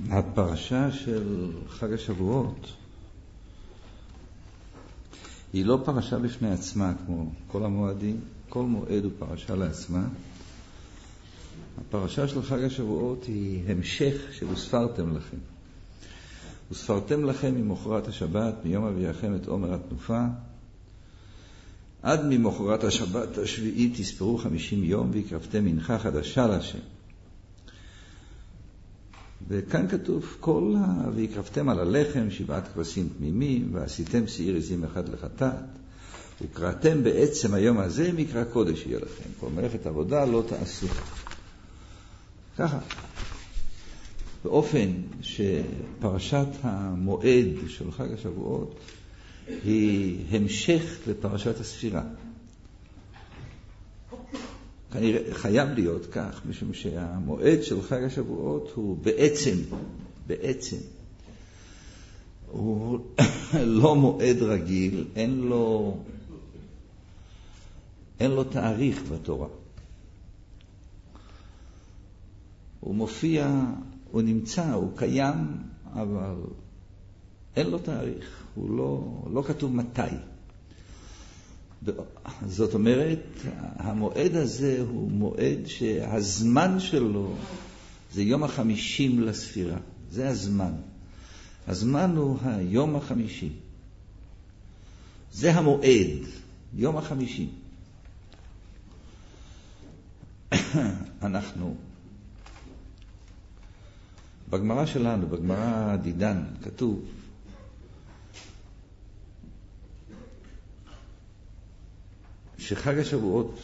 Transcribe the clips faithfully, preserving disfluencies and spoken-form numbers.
הפרשה של חג השבועות היא לא פרשה בפני עצמה כמו כל המועדים, כל מועד הוא פרשה לעצמה. הפרשה של חג השבועות היא המשך של וספרתם לכם. וספרתם לכם ממחרת השבת, מיום אביכם את עומר התנופה, עד ממחרת השבת השביעית תספרו חמישים יום והקרבתם מנחה חדשה להשם. וכאן כתוב כל ה... והקרבתם על הלחם שבעת כבשים תמימים ועשיתם שעיר עזים אחד לחטאת וקראתם בעצם היום הזה מקרא קודש יהיה לכם. כל מלאכת עבודה לא תעשו. ככה. באופן שפרשת המועד של חג השבועות היא המשך לפרשת הספירה. כנראה חייב להיות כך, משום שהמועד של חג השבועות הוא בעצם, בעצם, הוא לא מועד רגיל, אין לו, אין לו תאריך בתורה. הוא מופיע, הוא נמצא, הוא קיים, אבל אין לו תאריך, הוא לא, לא כתוב מתי. זאת אומרת, המועד הזה הוא מועד שהזמן שלו זה יום החמישים לספירה. זה הזמן. הזמן הוא היום החמישי. זה המועד, יום החמישי. אנחנו, בגמרא שלנו, בגמרא דידן, כתוב, שחג השבועות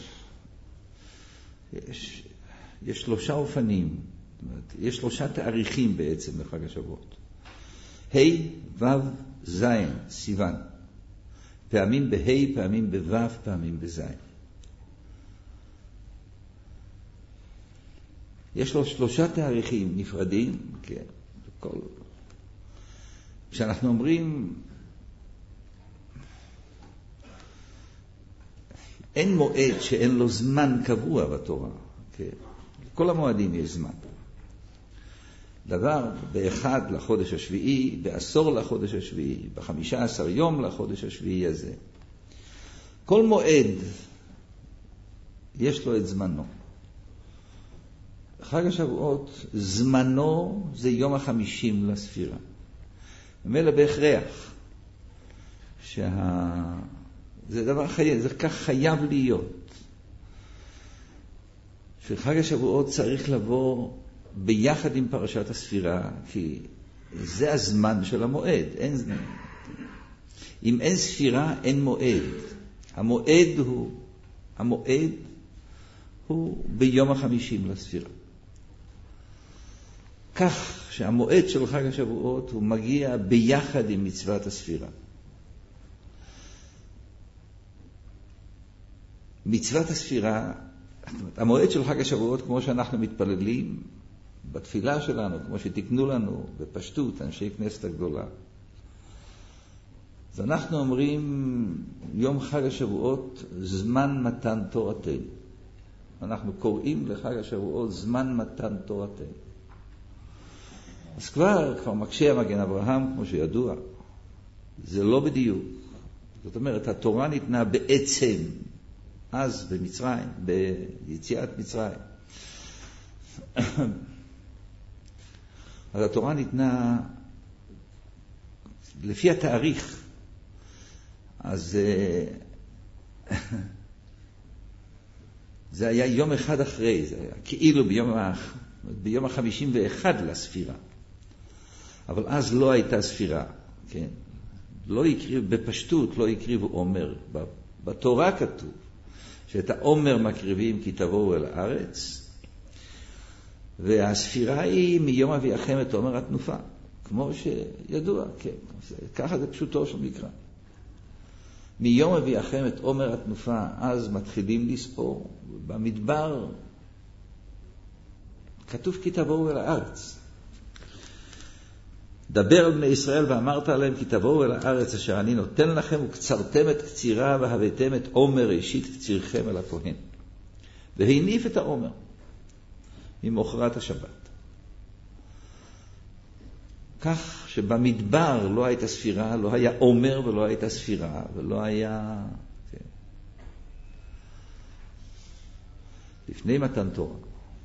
יש, יש שלושה אופנים, זאת אומרת, יש שלושה תאריכים בעצם לחג השבועות. ה' ו' ז' סיוון. פעמים בה', פעמים בו', פעמים בז'. יש לו שלושה תאריכים נפרדים, כן, בכל... כשאנחנו אומרים אין מועד שאין לו זמן קבוע בתורה. כן. כל המועדים יש זמן. דבר באחד לחודש השביעי, בעשור לחודש השביעי, בחמישה עשר יום לחודש השביעי הזה. כל מועד יש לו את זמנו. חג השבועות, זמנו זה יום החמישים לספירה. ומילא בהכרח שה... זה דבר חייב, זה כך חייב להיות. שחג השבועות צריך לבוא ביחד עם פרשת הספירה, כי זה הזמן של המועד. אין זמן. אם אין ספירה, אין מועד. המועד הוא, המועד הוא ביום החמישים לספירה. כך שהמועד של חג השבועות הוא מגיע ביחד עם מצוות הספירה. מצוות הספירה, המועד של חג השבועות, כמו שאנחנו מתפללים בתפילה שלנו, כמו שתקנו לנו בפשטות, אנשי כנסת הגדולה. אז אנחנו אומרים, יום חג השבועות, זמן מתן תורתנו. אנחנו קוראים לחג השבועות, זמן מתן תורתנו. אז כבר, כבר מקשה המגן אברהם, כמו שידוע, זה לא בדיוק. זאת אומרת, התורה ניתנה בעצם, אז במצרים, ביציאת מצרים. אז התורה ניתנה לפי התאריך. אז זה היה יום אחד אחרי, זה היה כאילו ביום, ביום החמישים ואחד לספירה. אבל אז לא הייתה ספירה, כן? לא הקריב, בפשטות לא הקריבו עומר. בתורה כתוב שאת העומר מקריבים כי תבואו אל הארץ, והספירה היא מיום אביכם את עומר התנופה, כמו שידוע, כן, ככה זה פשוטו של מקרא. מיום אביכם את עומר התנופה, אז מתחילים לספור, במדבר כתוב כי תבואו אל הארץ. דבר על בני ישראל ואמרת עליהם כי תבואו אל הארץ אשר אני נותן לכם וקצרתם את קצירה והבאתם את עומר ראשית קצירכם אל הכהן והניף את העומר ממחרת השבת. כך שבמדבר לא הייתה ספירה, לא היה עומר ולא הייתה ספירה, ולא היה... כן. לפני מתן תורה.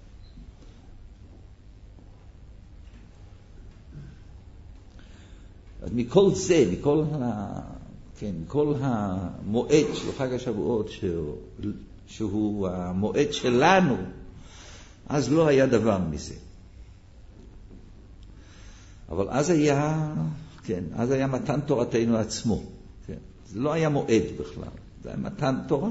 אז מכל זה, מכל, ה... כן, מכל המועד של חג השבועות, שהוא, שהוא המועד שלנו, אז לא היה דבר מזה. אבל אז היה, כן, אז היה מתן תורתנו עצמו. כן. זה לא היה מועד בכלל, זה היה מתן תורה.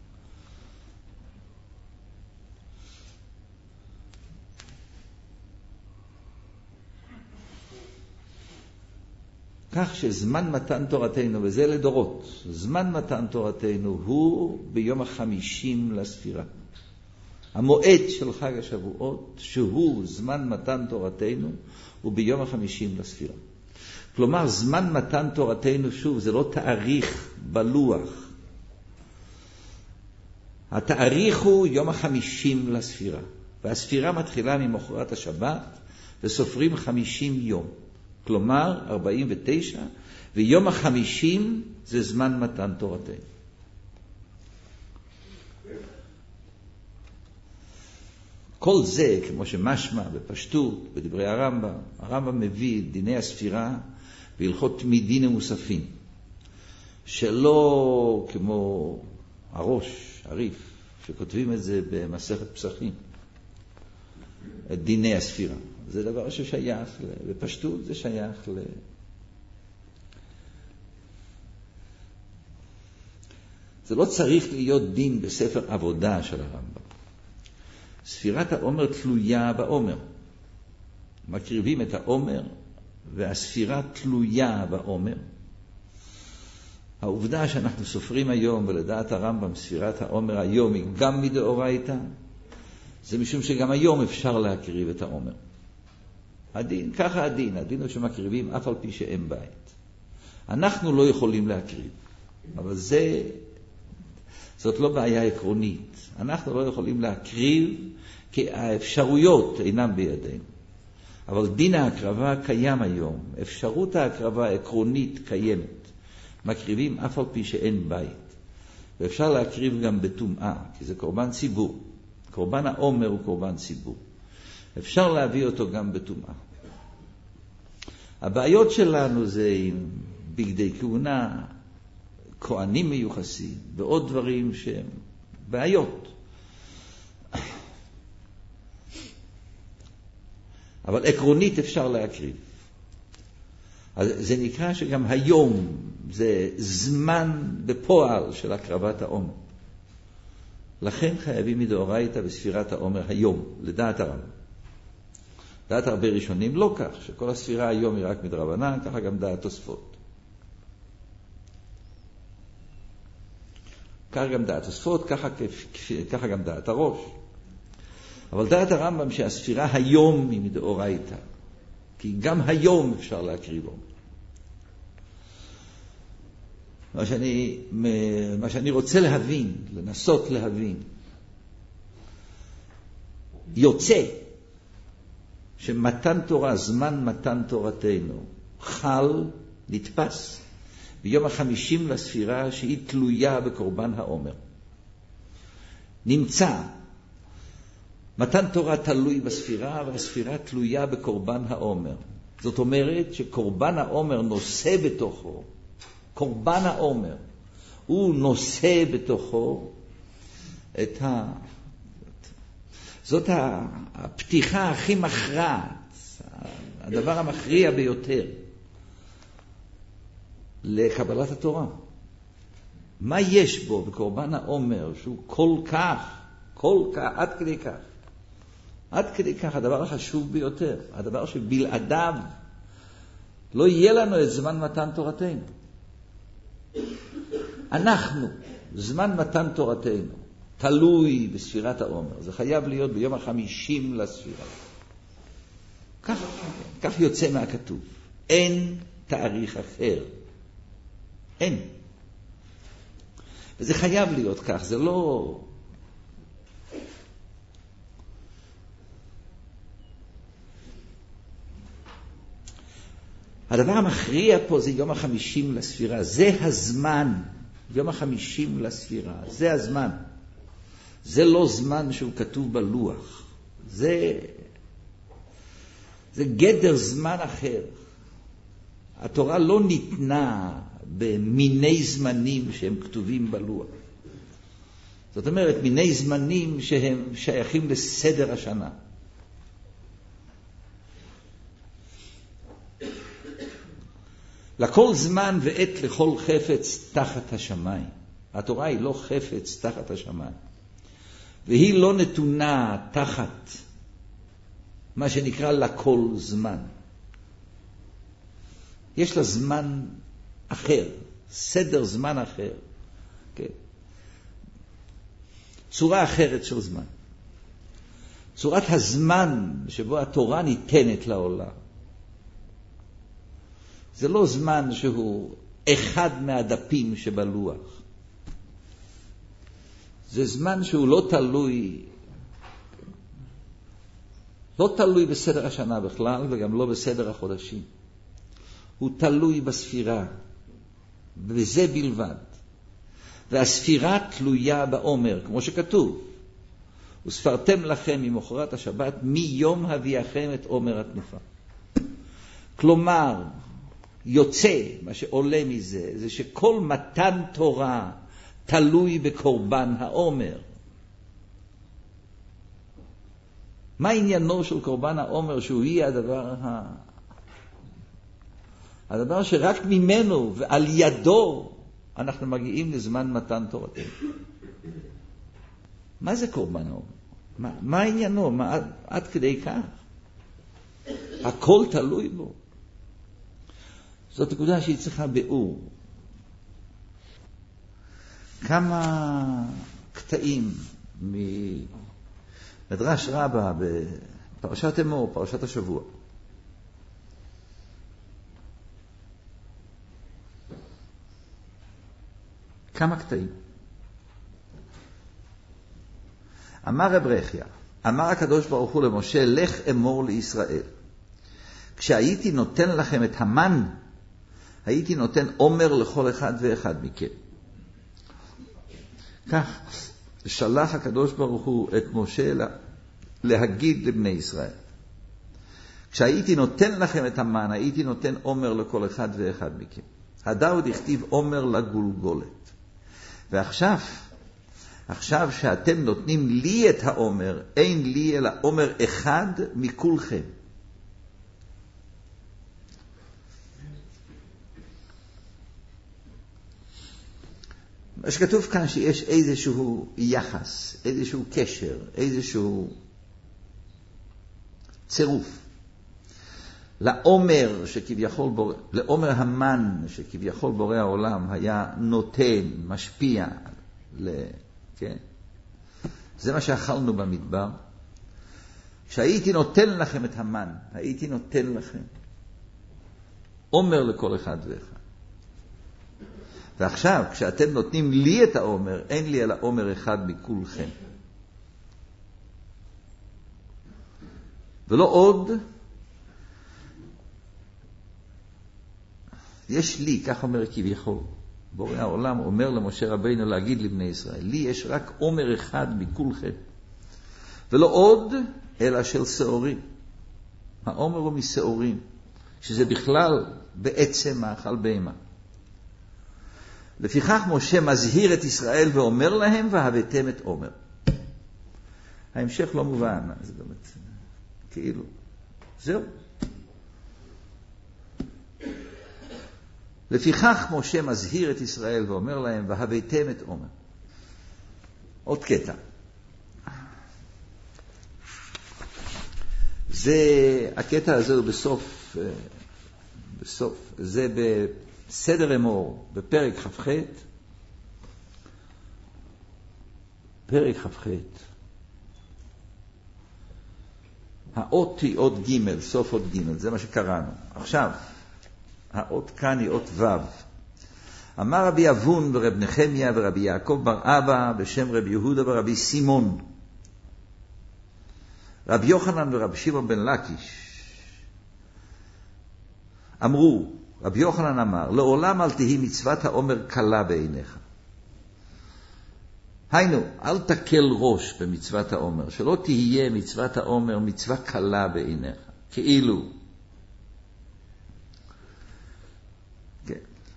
כך שזמן מתן תורתנו, וזה לדורות, זמן מתן תורתנו הוא ביום החמישים לספירה. המועד של חג השבועות, שהוא זמן מתן תורתנו, הוא ביום החמישים לספירה. כלומר, זמן מתן תורתנו, שוב, זה לא תאריך בלוח. התאריך הוא יום החמישים לספירה. והספירה מתחילה ממחרת השבת, וסופרים חמישים יום. כלומר, ארבעים ותשע, ויום החמישים זה זמן מתן תורתנו. כל זה, כמו שמשמע בפשטות, בדברי הרמב"ם, הרמב"ם מביא דיני הספירה והלכות תמידין ומוספים, שלא כמו הראש, הריף, שכותבים את זה במסכת פסחים, את דיני הספירה. זה דבר ששייך, בפשטות זה שייך ל... זה לא צריך להיות דין בספר עבודה של הרמב"ם. ספירת העומר תלויה בעומר. מקריבים את העומר, והספירה תלויה בעומר. העובדה שאנחנו סופרים היום, ולדעת הרמב"ם, ספירת העומר היום היא גם מדאורייתא, זה משום שגם היום אפשר להקריב את העומר. הדין, ככה הדין, הדין הוא שמקריבים אף על פי שאין בית. אנחנו לא יכולים להקריב, אבל זה, זאת לא בעיה עקרונית. אנחנו לא יכולים להקריב כי האפשרויות אינם בידינו. אבל דין ההקרבה קיים היום. אפשרות ההקרבה העקרונית קיימת. מקריבים אף על פי שאין בית. ואפשר להקריב גם בטומאה, כי זה קורבן ציבור. קורבן העומר הוא קורבן ציבור. אפשר להביא אותו גם בטומאה. הבעיות שלנו זה עם בגדי כהונה, כהנים מיוחסים, ועוד דברים שהם בעיות. אבל עקרונית אפשר להקריב. אז זה נקרא שגם היום זה זמן בפועל של הקרבת העומר. לכן חייבים מדאורייתא בספירת העומר היום, לדעת הרמב"ם. דעת הרבה ראשונים לא כך, שכל הספירה היום היא רק מדרבנן, ככה גם דעת תוספות. ככה גם דעת תוספות, ככה, ככה גם דעת הראש. אבל דעת הרמב"ם שהספירה היום היא מדאורייתא, כי גם היום אפשר להקריבו. מה שאני, מה שאני רוצה להבין, לנסות להבין, יוצא שמתן תורה, זמן מתן תורתנו, חל, נתפס, ביום החמישים לספירה שהיא תלויה בקורבן העומר. נמצא, מתן תורה תלוי בספירה, והספירה תלויה בקורבן העומר. זאת אומרת שקורבן העומר נושא בתוכו, קורבן העומר, הוא נושא בתוכו את ה... זאת הפתיחה הכי מכרעת, הדבר המכריע ביותר לקבלת התורה. מה יש בו בקורבן העומר שהוא כל כך, כל כך, עד כדי כך? עד כדי כך הדבר החשוב ביותר, הדבר שבלעדיו לא יהיה לנו את זמן מתן תורתנו. אנחנו, זמן מתן תורתנו, תלוי בספירת העומר. זה חייב להיות ביום החמישים לספירה. כך, כך יוצא מהכתוב. אין תאריך אחר. אין. וזה חייב להיות כך. זה לא... הדבר המכריע פה זה יום החמישים לספירה. זה הזמן. יום החמישים לספירה. זה הזמן. זה לא זמן שהוא כתוב בלוח. זה, זה גדר זמן אחר. התורה לא ניתנה במיני זמנים שהם כתובים בלוח. זאת אומרת, מיני זמנים שהם שייכים לסדר השנה. לכל זמן ועת לכל חפץ תחת השמיים. התורה היא לא חפץ תחת השמיים. והיא לא נתונה תחת מה שנקרא לכל זמן. יש לה זמן אחר, סדר זמן אחר. כן. צורה אחרת של זמן. צורת הזמן שבו התורה ניתנת לעולם. זה לא זמן שהוא אחד מהדפים שבלוח. זה זמן שהוא לא תלוי, לא תלוי בסדר השנה בכלל, וגם לא בסדר החודשים. הוא תלוי בספירה, וזה בלבד. והספירה תלויה בעומר, כמו שכתוב. וספרתם לכם ממחרת השבת, מיום הביאכם את עומר התנופה. כלומר, יוצא, מה שעולה מזה, זה שכל מתן תורה תלוי בקורבן העומר. מה עניינו של קורבן העומר, שהוא יהיה הדבר ה... הדבר שרק ממנו ועל ידו אנחנו מגיעים לזמן מתן תורתנו. מה זה קורבן העומר? מה, מה עניינו? מה, עד, עד כדי כך? הכל תלוי בו. זאת נקודה שהיא צריכה ביאור. כמה קטעים ממדרש רבה בפרשת אמור, פרשת השבוע. כמה קטעים. אמר רב רחיה, אמר הקדוש ברוך הוא למשה, לך אמור לישראל. כשהייתי נותן לכם את המן, הייתי נותן עומר לכל אחד ואחד מכם. כך שלח הקדוש ברוך הוא את משה להגיד לבני ישראל. כשהייתי נותן לכם את המן, הייתי נותן עומר לכל אחד ואחד מכם. הדאוד הכתיב עומר לגולגולת. ועכשיו, עכשיו שאתם נותנים לי את העומר, אין לי אלא עומר אחד מכולכם. מה שכתוב כאן שיש איזשהו יחס, איזשהו קשר, איזשהו צירוף. לעומר שכביכול בורא, לעומר המן שכביכול בורא העולם היה נותן, משפיע, ל, כן? זה מה שאכלנו במדבר. כשהייתי נותן לכם את המן, הייתי נותן לכם עומר לכל אחד ואחד. ועכשיו, כשאתם נותנים לי את העומר, אין לי אלא עומר אחד מכולכם. ולא עוד, יש לי, כך אומר כביכול, בורא העולם אומר למשה רבינו להגיד לבני ישראל, לי יש רק עומר אחד מכולכם. ולא עוד, אלא של שעורים. העומר הוא משעורים, שזה בכלל בעצם מאכל בהמה. לפיכך משה מזהיר את ישראל ואומר להם, והבאתם את עומר. ההמשך לא מובן, זה באמת, כאילו, זהו. לפיכך משה מזהיר את ישראל ואומר להם, והבאתם את עומר. עוד קטע. זה, הקטע הזה הוא בסוף, בסוף, זה בסדר אמור, בפרק כ"ח, פרק כ"ח. האות היא אות ג', סוף אות ג', זה מה שקראנו. עכשיו, האות כאן היא אות ו'. אמר רבי אבון ורב נחמיה ורבי יעקב בר אבא בשם רבי יהודה ורבי סימון. רבי יוחנן ורבי שמעון בן לקיש אמרו, רבי יוחנן אמר, לעולם אל תהי מצוות העומר קלה בעיניך. היינו, אל תקל ראש במצוות העומר, שלא תהיה מצוות העומר מצווה קלה בעיניך, כאילו. כן.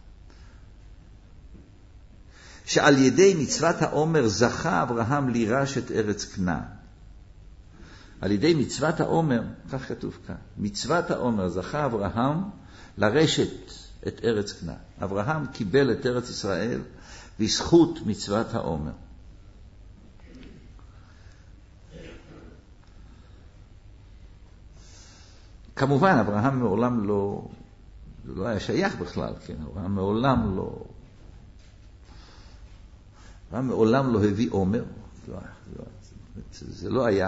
שעל ידי מצוות העומר זכה אברהם לירש את ארץ כנען. על ידי מצוות העומר, כך כתוב כאן, מצוות העומר זכה אברהם לרשת את ארץ כנען. אברהם קיבל את ארץ ישראל בזכות מצוות העומר. כמובן, אברהם מעולם לא, לא היה שייך בכלל, כן? אברהם מעולם לא, אברהם מעולם לא הביא עומר, לא, לא, זה לא היה,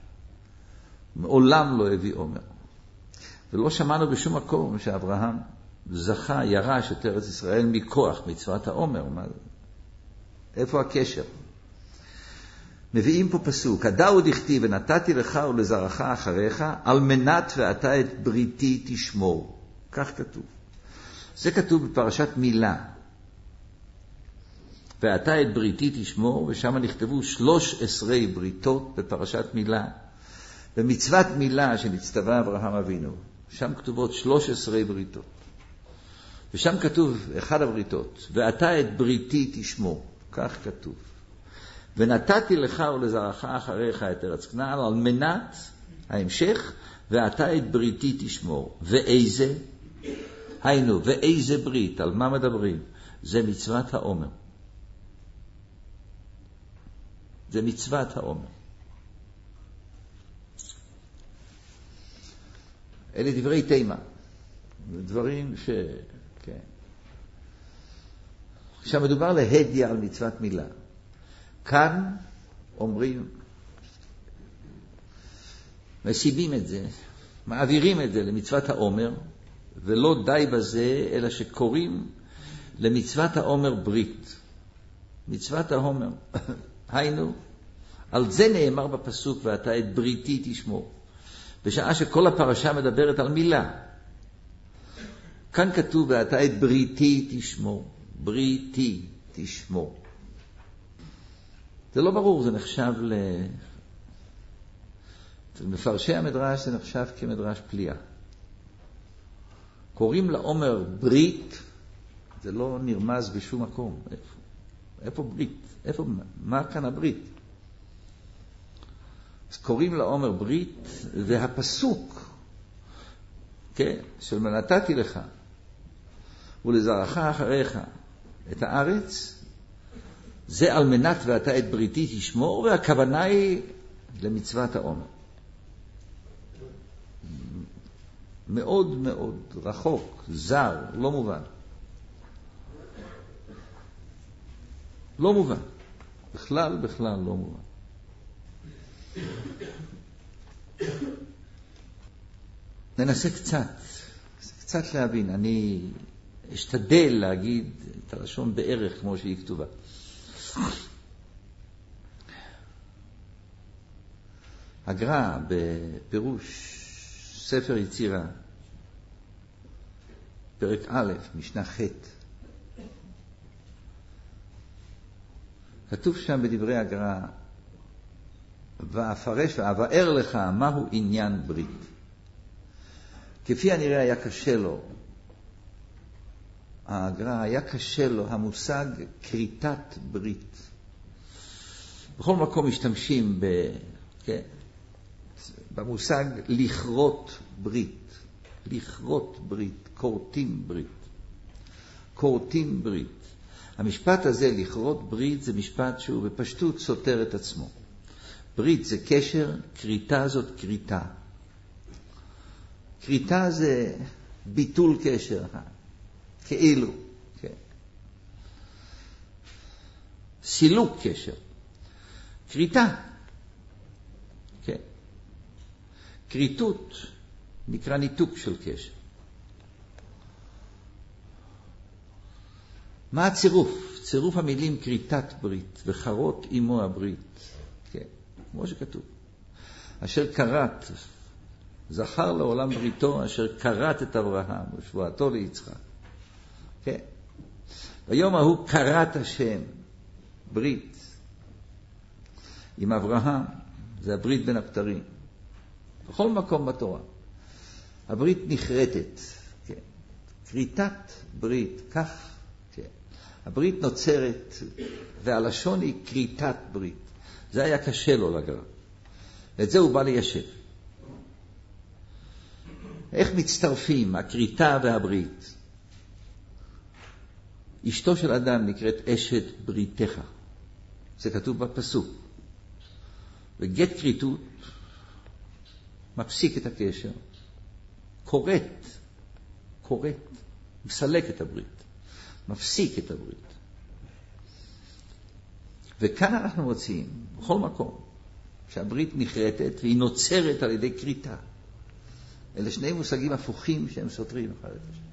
מעולם לא הביא עומר. ולא שמענו בשום מקום שאברהם זכה, ירש את ארץ ישראל מכוח מצוות העומר. מה, איפה הקשר? מביאים פה פסוק, הדאוד הכתיב, ונתתי לך ולזרעך אחריך, על מנת ואתה את בריתי תשמור. כך כתוב. זה כתוב בפרשת מילה. ואתה את בריתי תשמור, ושם נכתבו שלוש עשרה בריתות בפרשת מילה. במצוות מילה שנצטווה אברהם אבינו, שם כתובות שלוש עשרה בריתות. ושם כתוב אחד הבריתות, ואתה את בריתי תשמור. כך כתוב. ונתתי לך ולזרעך אחריך את ארץ כנען, על מנת ההמשך, ואתה את בריתי תשמור. ואיזה? היינו, ואיזה ברית? על מה מדברים? זה מצוות העומר. זה מצוות העומר. אלה דברי תימה. דברים ש... כן. עכשיו מדובר להדיה על מצוות מילה. כאן אומרים, מסיבים את זה, מעבירים את זה למצוות העומר, ולא די בזה, אלא שקוראים למצוות העומר ברית. מצוות העומר, היינו, על זה נאמר בפסוק, ואתה את בריתי תשמור. בשעה שכל הפרשה מדברת על מילה. כאן כתוב, ואתה את בריתי תשמור. בריתי תשמור. זה לא ברור, זה נחשב ל... מפרשי המדרש זה נחשב כמדרש פליאה. קוראים לעומר ברית, זה לא נרמז בשום מקום. איפה, איפה ברית? איפה, מה כאן הברית? אז קוראים לעומר ברית, והפסוק, כן, של נתתי לך ולזרעך אחריך את הארץ, זה על מנת ואתה את בריתי תשמור, והכוונה היא למצוות העומר. מאוד מאוד רחוק, זר, לא מובן. לא מובן. בכלל, בכלל לא מובן. ננסה קצת, קצת להבין. אני אשתדל להגיד את הלשון בערך כמו שהיא כתובה. הגר"א בפירוש ספר יצירה, פרק א', משנה ח', כתוב שם בדברי הגר"א, ואפרש ואבאר לך מהו עניין ברית. כפי הנראה היה קשה לו, הגר"א היה קשה לו המושג כריתת ברית. בכל מקום משתמשים ב, כן, במושג לכרות ברית. לכרות ברית, כורתים ברית. כורתים ברית. המשפט הזה, לכרות ברית, זה משפט שהוא בפשטות סותר את עצמו. ברית זה קשר, כריתה זאת כריתה. כריתה זה ביטול קשר, כאילו. כן. סילוק קשר. כריתה. כן. כריתות נקרא ניתוק של קשר. מה הצירוף? צירוף המילים כריתת ברית וחרות עמו הברית. כן, כמו שכתוב. אשר קראת זכר לעולם בריתו אשר כרת את אברהם ושבועתו ליצחק. כן. ביום ההוא כרת השם ברית עם אברהם, זה הברית בין הבתרים. בכל מקום בתורה. הברית נחרטת, כן. כריתת ברית, כך, כן. הברית נוצרת, והלשון היא כריתת ברית. זה היה קשה לו לגרם. ואת זה הוא בא ליישב. איך מצטרפים הכריתה והברית? אשתו של אדם נקראת אשת בריתך. זה כתוב בפסוק. וגט כריתות מפסיק את הקשר, קורט, קורט, מסלק את הברית, מפסיק את הברית. וכאן אנחנו רוצים, בכל מקום, שהברית נחרטת והיא נוצרת על ידי כריתה. אלה שני מושגים הפוכים שהם סותרים אחד את השני.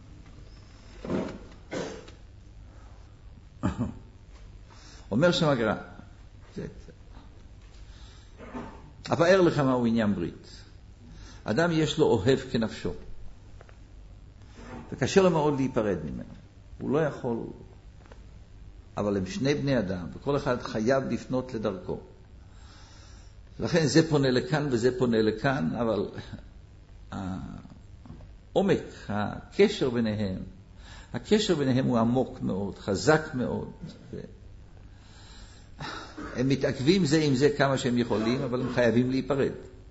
אומר שם הגר"א, אבאר לך מהו עניין ברית. אדם יש לו אוהב כנפשו, וקשה לו מאוד להיפרד ממנו. הוא לא יכול, אבל הם שני בני אדם, וכל אחד חייב לפנות לדרכו. לכן זה פונה לכאן וזה פונה לכאן, אבל העומק, הקשר ביניהם, הקשר ביניהם הוא עמוק מאוד, חזק מאוד. הם מתעכבים זה עם זה כמה שהם יכולים, אבל הם חייבים להיפרד.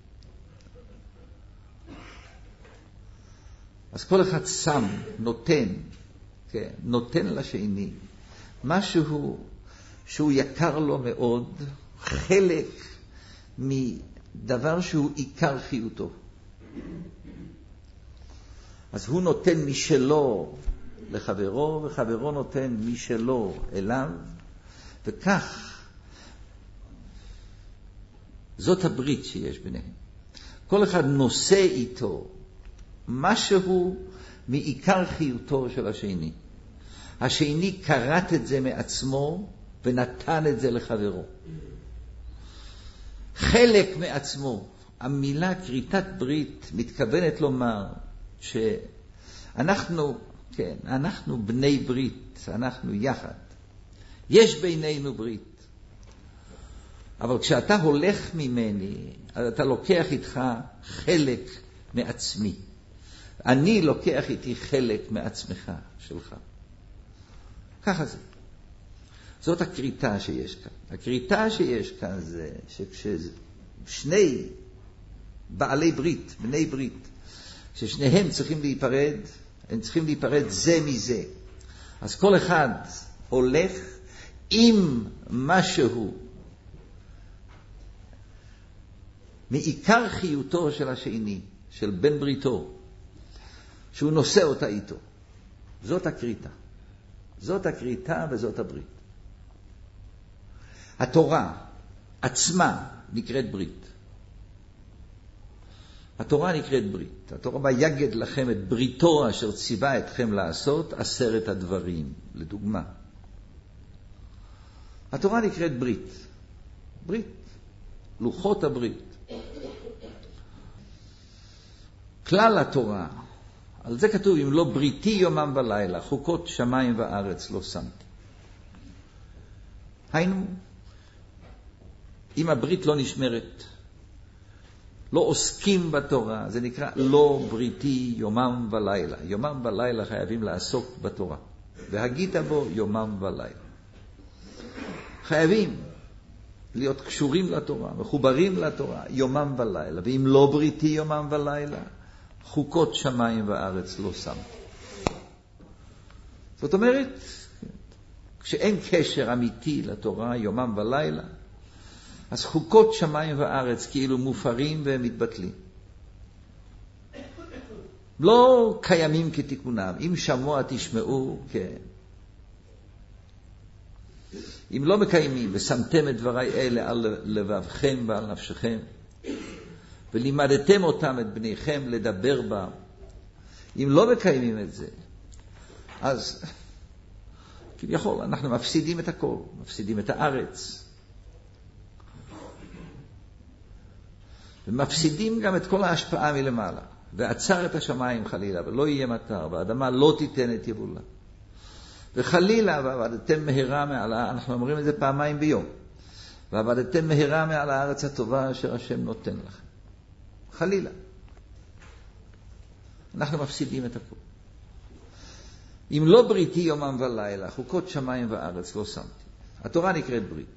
אז כל אחד שם, נותן, כן, נותן לשני, משהו שהוא יקר לו מאוד, חלק מדבר שהוא עיקר חיותו. אז הוא נותן משלו לחברו, וחברו נותן משלו אליו, וכך זאת הברית שיש ביניהם. כל אחד נושא איתו משהו מעיקר חיותו של השני. השני קראת את זה מעצמו ונתן את זה לחברו. חלק מעצמו. המילה כריתת ברית מתכוונת לומר שאנחנו, כן, אנחנו בני ברית, אנחנו יחד. יש בינינו ברית. אבל כשאתה הולך ממני, אתה לוקח איתך חלק מעצמי. אני לוקח איתי חלק מעצמך, שלך. ככה זה. זאת הכריתה שיש כאן. הכריתה שיש כאן זה שכששני בעלי ברית, בני ברית, ששניהם צריכים להיפרד, הם צריכים להיפרד זה מזה. אז כל אחד הולך עם משהו מעיקר חיותו של השני, של בן בריתו, שהוא נושא אותה איתו. זאת הכריתה. זאת הכריתה וזאת הברית. התורה עצמה נקראת ברית. התורה נקראת ברית. התורה ביגד לכם את בריתו אשר ציווה אתכם לעשות עשרת הדברים, לדוגמה. התורה נקראת ברית. ברית. לוחות הברית. כלל התורה, על זה כתוב, אם לא בריתי יומם ולילה, חוקות שמיים וארץ לא שמתי. היינו, אם הברית לא נשמרת, לא עוסקים בתורה, זה נקרא לא בריתי יומם ולילה. יומם ולילה חייבים לעסוק בתורה. והגית בו יומם ולילה. חייבים להיות קשורים לתורה, מחוברים לתורה, יומם ולילה. ואם לא בריתי יומם ולילה, חוקות שמיים וארץ לא שמתי. זאת אומרת, כשאין קשר אמיתי לתורה יומם ולילה, אז חוקות שמיים וארץ כאילו מופרים ומתבטלים. לא קיימים כתיקונם. אם שמוע תשמעו, כן. אם לא מקיימים ושמתם את דברי אלה על לבבכם ועל נפשכם, ולימדתם אותם את בניכם לדבר בה, אם לא מקיימים את זה, אז כביכול אנחנו מפסידים את הכל, מפסידים את הארץ. ומפסידים גם את כל ההשפעה מלמעלה. ועצר את השמיים חלילה, ולא יהיה מטר, והאדמה לא תיתן את יבולה. וחלילה, ועבדתם מהרה מעלה, אנחנו אומרים את זה פעמיים ביום. ועבדתם מהרה מעל הארץ הטובה אשר השם נותן לכם. חלילה. אנחנו מפסידים את הכל. אם לא בריתי יומם ולילה, חוקות שמיים וארץ לא שמתי. התורה נקראת ברית.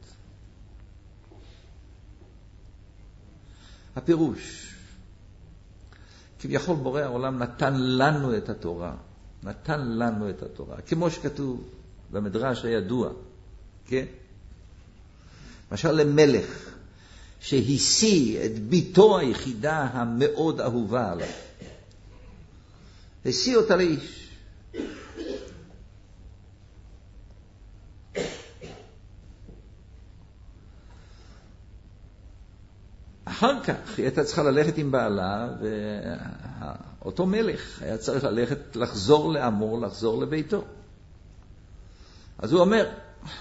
הפירוש, כביכול בורא העולם נתן לנו את התורה. נתן לנו את התורה. כמו שכתוב במדרש הידוע. כן? למשל למלך שהשיא את ביתו היחידה המאוד אהובה עליו. השיא אותה לאיש. אחר כך היא הייתה צריכה ללכת עם בעלה, ואותו מלך היה צריך ללכת, לחזור לעמו, לחזור לביתו. אז הוא אומר,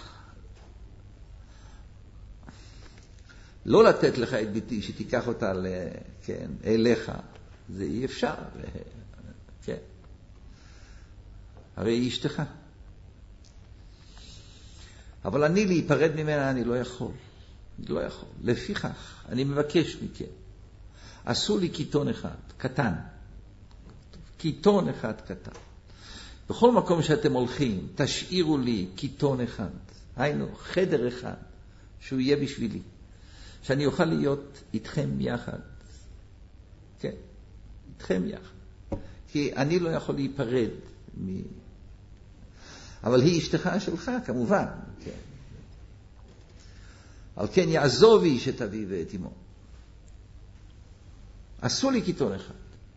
לא לתת לך את ביתי, שתיקח אותה ל... כן, אליך, זה אי אפשר. כן. הרי היא אשתך. אבל אני להיפרד ממנה, אני לא יכול. אני לא יכול. לפיכך, אני מבקש מכם. עשו לי כיתון אחד, קטן. כיתון אחד קטן. בכל מקום שאתם הולכים, תשאירו לי כיתון אחד. היינו, חדר אחד, שהוא יהיה בשבילי. שאני אוכל להיות איתכם יחד. כן, איתכם יחד. כי אני לא יכול להיפרד מ... אבל היא אשתך שלך, כמובן. כן. על כן יעזוב איש את אביו ואת אמו. עשו לי כיתון אחד.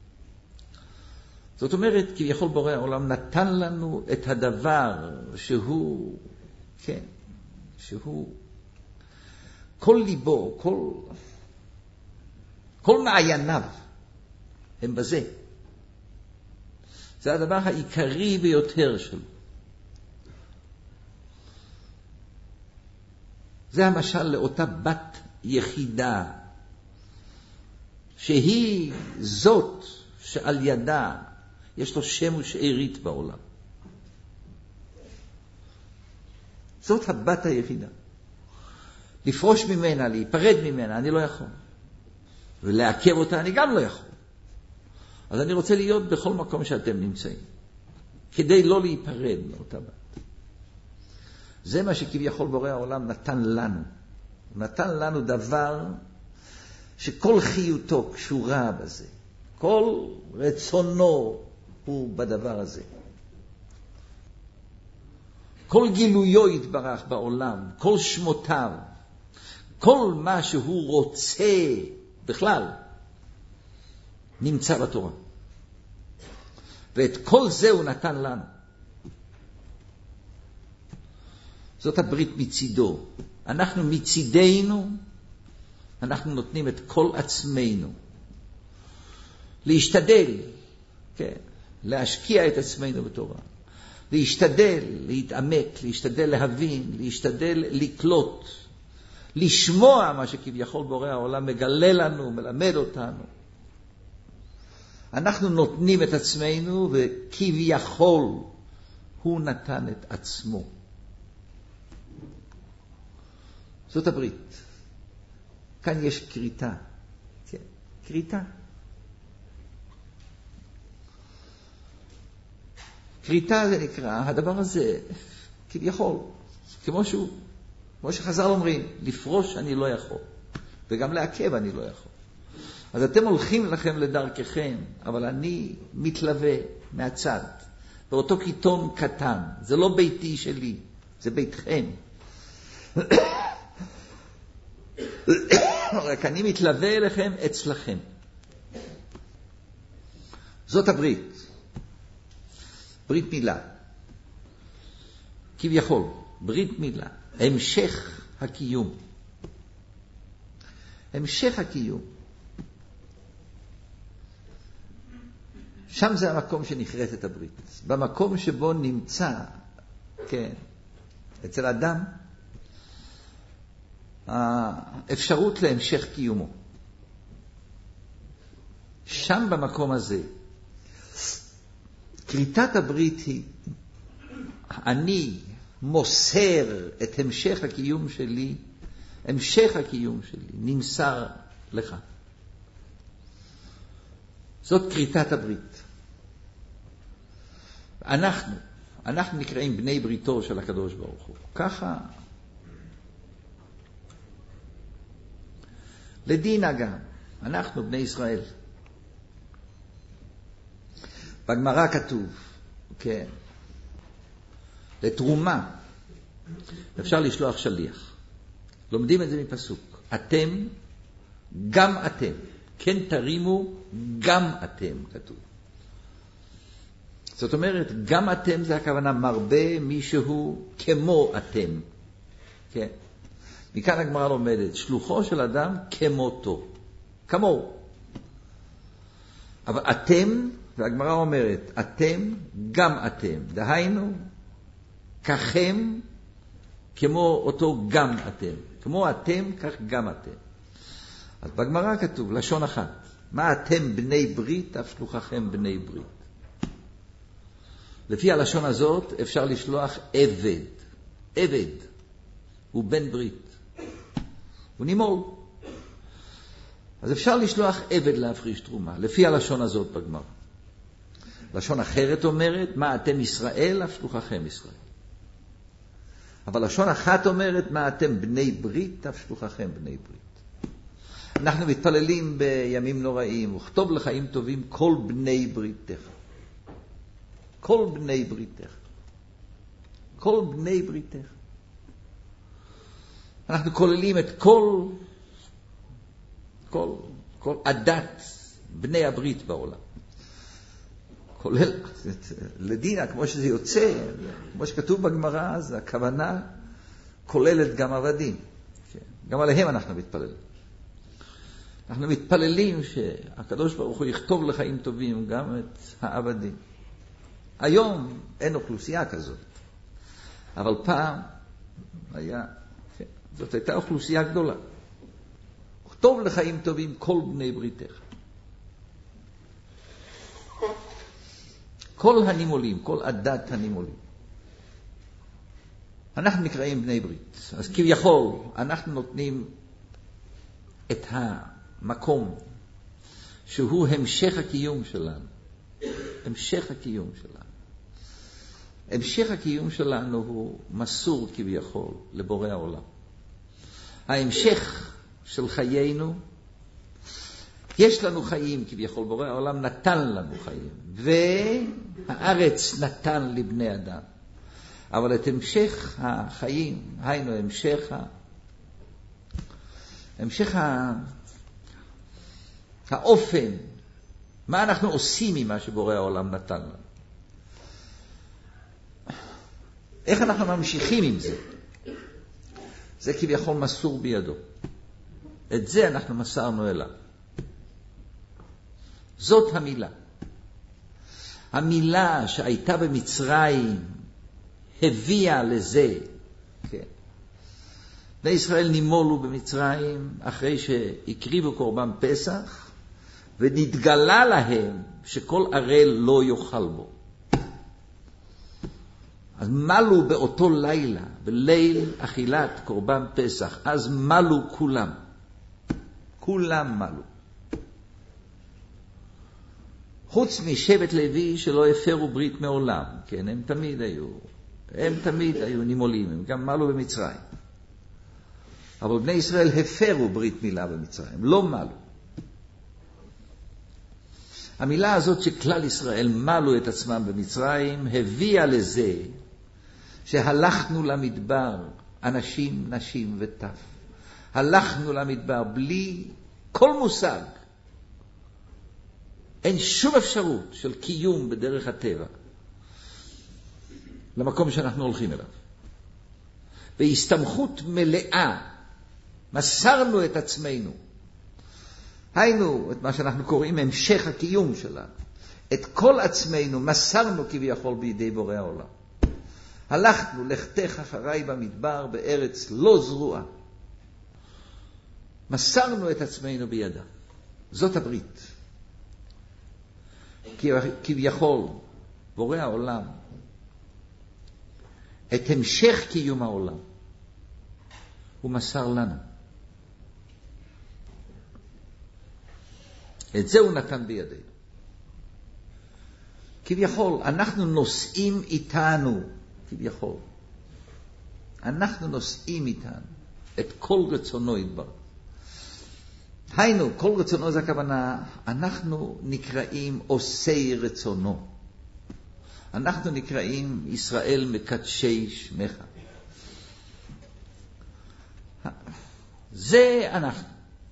זאת אומרת, כביכול בורא העולם נתן לנו את הדבר שהוא, כן, שהוא כל ליבו, כל, כל מעייניו הם בזה. זה הדבר העיקרי ביותר שלו. זה המשל לאותה בת יחידה, שהיא זאת שעל ידה יש לו שם ושארית בעולם. זאת הבת היחידה. לפרוש ממנה, להיפרד ממנה, אני לא יכול. ולעכב אותה, אני גם לא יכול. אז אני רוצה להיות בכל מקום שאתם נמצאים, כדי לא להיפרד מאותה בת. זה מה שכביכול בורא העולם נתן לנו. הוא נתן לנו דבר שכל חיותו קשורה בזה. כל רצונו הוא בדבר הזה. כל גילויו יתברך בעולם, כל שמותיו, כל מה שהוא רוצה בכלל, נמצא בתורה. ואת כל זה הוא נתן לנו. זאת הברית מצידו. אנחנו מצידנו, אנחנו נותנים את כל עצמנו. להשתדל, כן, להשקיע את עצמנו בתורה. להשתדל, להתעמק, להשתדל להבין, להשתדל לקלוט, לשמוע מה שכביכול בורא העולם מגלה לנו, מלמד אותנו. אנחנו נותנים את עצמנו, וכביכול הוא נתן את עצמו. זאת הברית. כאן יש קריטה. כן, קריטה. קריטה זה נקרא, הדבר הזה, כביכול, כמו שהוא, כמו שחז"ל אומרים, לפרוש אני לא יכול, וגם לעכב אני לא יכול. אז אתם הולכים לכם לדרככם, אבל אני מתלווה מהצד, באותו כיתון קטן, זה לא ביתי שלי, זה ביתכם. רק אני מתלווה אליכם אצלכם. זאת הברית. ברית מילה. כביכול, ברית מילה. המשך הקיום. המשך הקיום. שם זה המקום שנחרטת הברית. במקום שבו נמצא, כן, אצל אדם, האפשרות להמשך קיומו. שם במקום הזה, כריתת הברית היא, אני מוסר את המשך הקיום שלי, המשך הקיום שלי נמסר לך. זאת כריתת הברית. אנחנו, אנחנו נקראים בני בריתו של הקדוש ברוך הוא. ככה, לדין גם, אנחנו בני ישראל. בגמרא כתוב, כן, לתרומה אפשר לשלוח שליח. לומדים את זה מפסוק. אתם, גם אתם. כן תרימו, גם אתם, כתוב. זאת אומרת, גם אתם זה הכוונה מרבה מישהו כמו אתם. כן. מכאן הגמרא לומדת, שלוחו של אדם כמותו. כמו. אבל אתם, והגמרא אומרת, אתם, גם אתם. דהיינו, ככם, כמו אותו גם אתם. כמו אתם, כך גם אתם. אז בגמרא כתוב, לשון אחת, מה אתם בני ברית, אף שלוחכם בני ברית. לפי הלשון הזאת אפשר לשלוח עבד. עבד הוא בן ברית. הוא נימול. אז אפשר לשלוח עבד להפריש תרומה, לפי הלשון הזאת בגמרא. לשון אחרת אומרת, מה אתם ישראל, אף שלוחכם ישראל. אבל לשון אחת אומרת, מה אתם בני ברית, אף שלוחכם בני ברית. אנחנו מתפללים בימים נוראים, וכתוב לחיים טובים כל בני בריתך. כל בני בריתך. כל בני בריתך. אנחנו כוללים את כל, כל, כל עדת בני הברית בעולם. כולל, לדינה, כמו שזה יוצא, כמו שכתוב בגמרא, אז הכוונה כוללת גם עבדים. גם עליהם אנחנו מתפללים. אנחנו מתפללים שהקדוש ברוך הוא יכתוב לחיים טובים גם את העבדים. היום אין אוכלוסייה כזאת, אבל פעם היה, זאת הייתה אוכלוסייה גדולה. כתוב לחיים טובים כל בני בריתך. כל הנימולים, כל עדת הנימולים. אנחנו נקראים בני ברית. אז כביכול אנחנו נותנים את המקום שהוא המשך הקיום שלנו. המשך הקיום שלנו. המשך הקיום שלנו הוא מסור כביכול לבורא העולם. ההמשך של חיינו, יש לנו חיים כביכול, בורא העולם נתן לנו חיים, והארץ נתן לבני אדם. אבל את המשך החיים, היינו המשך, המשך האופן, מה אנחנו עושים ממה שבורא העולם נתן לנו. איך אנחנו ממשיכים עם זה? זה כביכול מסור בידו. את זה אנחנו מסרנו אליו. זאת המילה. המילה שהייתה במצרים הביאה לזה. כן. בני ישראל נימולו במצרים אחרי שהקריבו קורבן פסח, ונתגלה להם שכל ערל לא יאכל בו. אז מלו באותו לילה, בליל אכילת קורבן פסח, אז מלו כולם. כולם מלו. חוץ משבט לוי שלא הפרו ברית מעולם, כן, הם תמיד היו, הם תמיד היו נימולים, הם גם מלו במצרים. אבל בני ישראל הפרו ברית מילה במצרים, לא מלו. המילה הזאת שכלל ישראל מלו את עצמם במצרים, הביאה לזה שהלכנו למדבר, אנשים, נשים וטף. הלכנו למדבר בלי כל מושג. אין שום אפשרות של קיום בדרך הטבע למקום שאנחנו הולכים אליו. בהסתמכות מלאה מסרנו את עצמנו. היינו את מה שאנחנו קוראים המשך הקיום שלנו. את כל עצמנו מסרנו כביכול בידי בורא העולם. הלכנו לכתך אחריי במדבר בארץ לא זרועה. מסרנו את עצמנו בידה. זאת הברית. כביכול בורא העולם את המשך קיום העולם הוא מסר לנו. את זה הוא נתן בידינו. כביכול, אנחנו נושאים איתנו, כביכול, אנחנו נושאים איתנו את כל רצונו יתברך. היינו, כל רצונו זה הכוונה, אנחנו נקראים עושי רצונו. אנחנו נקראים ישראל מקדשי שמך. זה אנחנו.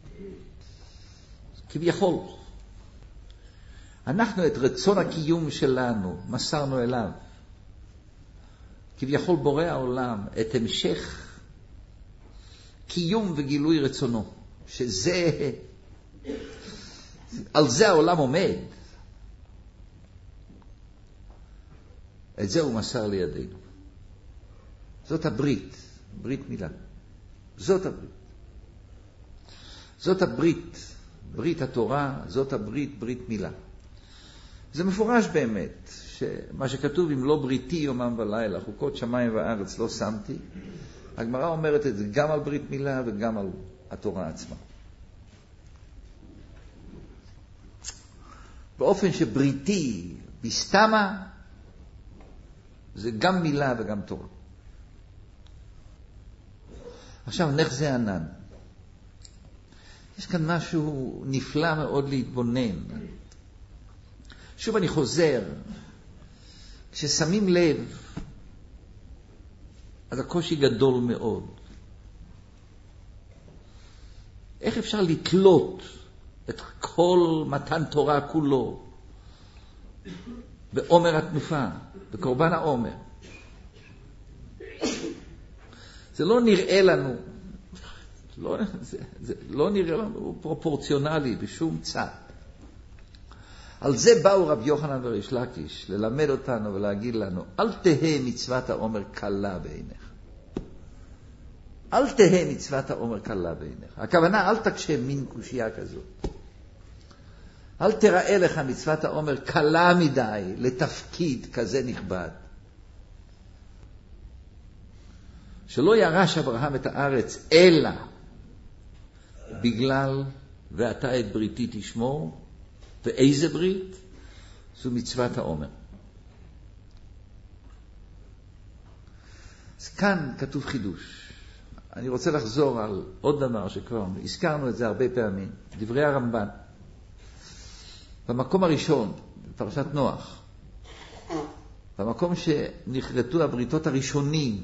כביכול. אנחנו את רצון הקיום שלנו מסרנו אליו. כביכול בורא העולם את המשך קיום וגילוי רצונו. שזה, על זה העולם עומד. את זה הוא מסר לידינו. זאת הברית, ברית מילה. זאת הברית. זאת הברית, ברית התורה, זאת הברית, ברית מילה. זה מפורש באמת, שמה שכתוב, אם לא בריתי יומם ולילה, חוקות שמיים וארץ לא שמתי, הגמרא אומרת את זה גם על ברית מילה וגם על התורה עצמה. באופן שבריתי בסתמה, זה גם מילה וגם תורה. עכשיו, נחזה ענן. יש כאן משהו נפלא מאוד להתבונן. שוב אני חוזר, כששמים לב, אז הקושי גדול מאוד. איך אפשר לתלות את כל מתן תורה כולו בעומר התנופה, בקורבן העומר? זה לא נראה לנו, לא, זה, זה לא נראה לנו פרופורציונלי בשום צד. על זה באו רב יוחנן וריש לקיש ללמד אותנו ולהגיד לנו, אל תהה מצוות העומר קלה בעיניך. אל תהה מצוות העומר קלה בעיניך. הכוונה, אל תקשה מין קושייה כזאת. אל תראה לך מצוות העומר קלה מדי לתפקיד כזה נכבד. שלא ירש אברהם את הארץ, אלא בגלל ואתה את בריתי תשמור. ואיזה ברית? זו מצוות העומר. אז כאן כתוב חידוש. אני רוצה לחזור על עוד דבר שכבר הזכרנו את זה הרבה פעמים. דברי הרמב"ן. במקום הראשון, בפרשת נוח, במקום שנחרטו הבריתות הראשונים,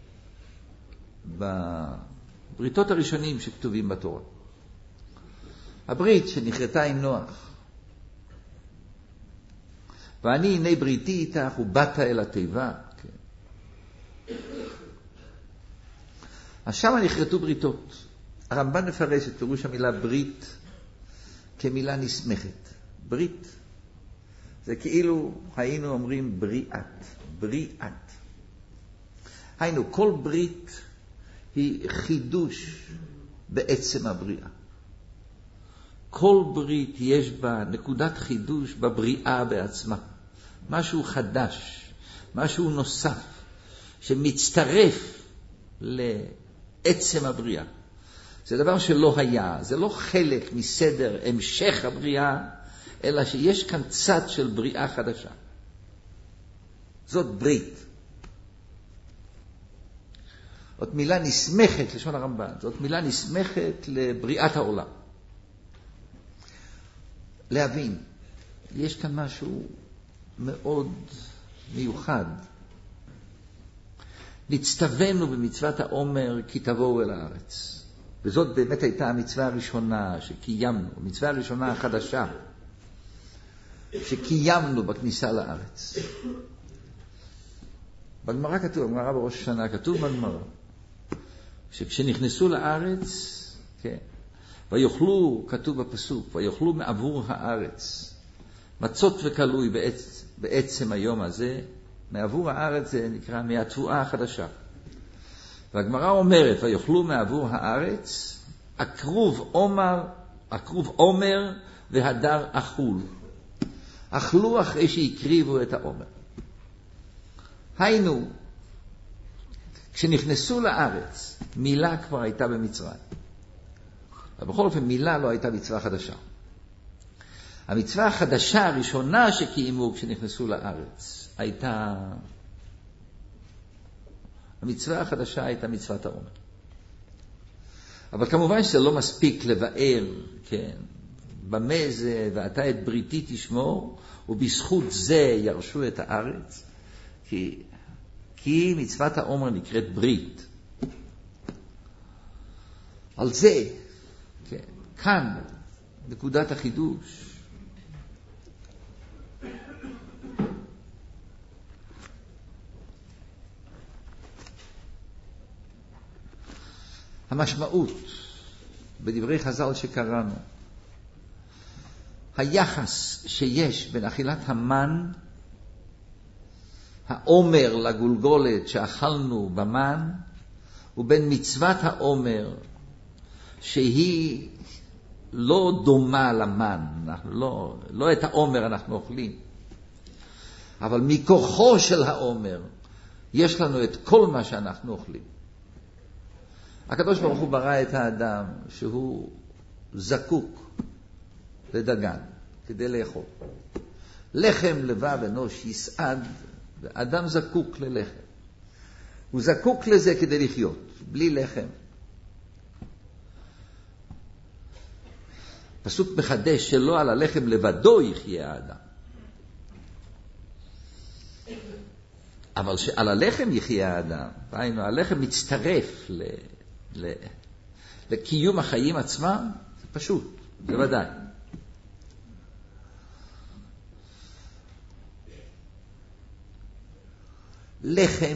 בבריתות הראשונים שכתובים בתורה. הברית שנחרטה עם נוח. ואני הנה בריתי איתך ובאת אל התיבה. כן. אז שם נחרטו בריתות. הרמב"ן מפרש את פירוש המילה ברית כמילה נסמכת. ברית. זה כאילו היינו אומרים בריאת. בריאת. היינו, כל ברית היא חידוש בעצם הבריאה. כל ברית יש בה נקודת חידוש בבריאה בעצמה. משהו חדש, משהו נוסף, שמצטרף לעצם הבריאה. זה דבר שלא היה, זה לא חלק מסדר המשך הבריאה, אלא שיש כאן צד של בריאה חדשה. זאת ברית. זאת מילה נסמכת, לשון הרמב"ן, זאת מילה נסמכת לבריאת העולם. להבין, יש כאן משהו מאוד מיוחד. נצטווינו במצוות העומר כי תבואו אל הארץ. וזאת באמת הייתה המצווה הראשונה שקיימנו, המצווה הראשונה החדשה שקיימנו בכניסה לארץ. בגמרא כתוב, בגמרא בראש השנה כתוב בגמרא, שכשנכנסו לארץ, כן, ויאכלו, כתוב בפסוק, ויאכלו מעבור הארץ, מצות וקלוי בעצ, בעצם היום הזה, מעבור הארץ זה נקרא מהתבואה החדשה. והגמרא אומרת, ויאכלו מעבור הארץ, הכרוב עומר, הכרוב עומר והדר אכול. אכלו אחרי שהקריבו את העומר. היינו, כשנכנסו לארץ, מילה כבר הייתה במצרים. אבל בכל אופן, מילה לא הייתה מצווה חדשה. המצווה החדשה הראשונה שקיימו כשנכנסו לארץ, הייתה... המצווה החדשה הייתה מצוות העומר. אבל כמובן שזה לא מספיק לבאר, כן, במה זה, ואתה את בריתי תשמור, ובזכות זה ירשו את הארץ, כי, כי מצוות העומר נקראת ברית. על זה, כן, כאן, נקודת החידוש. המשמעות בדברי חז"ל שקראנו, היחס שיש בין אכילת המן, העומר לגולגולת שאכלנו במן, ובין מצוות העומר שהיא לא דומה למן, אנחנו לא, לא את העומר אנחנו אוכלים, אבל מכוחו של העומר יש לנו את כל מה שאנחנו אוכלים. הקדוש ברוך הוא ברא את האדם שהוא זקוק לדגן כדי לאכול. לחם לבב אנוש יסעד, ואדם זקוק ללחם. הוא זקוק לזה כדי לחיות, בלי לחם. פסוק מחדש שלא על הלחם לבדו יחיה האדם. אבל שעל הלחם יחיה האדם, והיינו, הלחם מצטרף ל... לקיום החיים עצמם, זה פשוט, זה ודאי. לחם,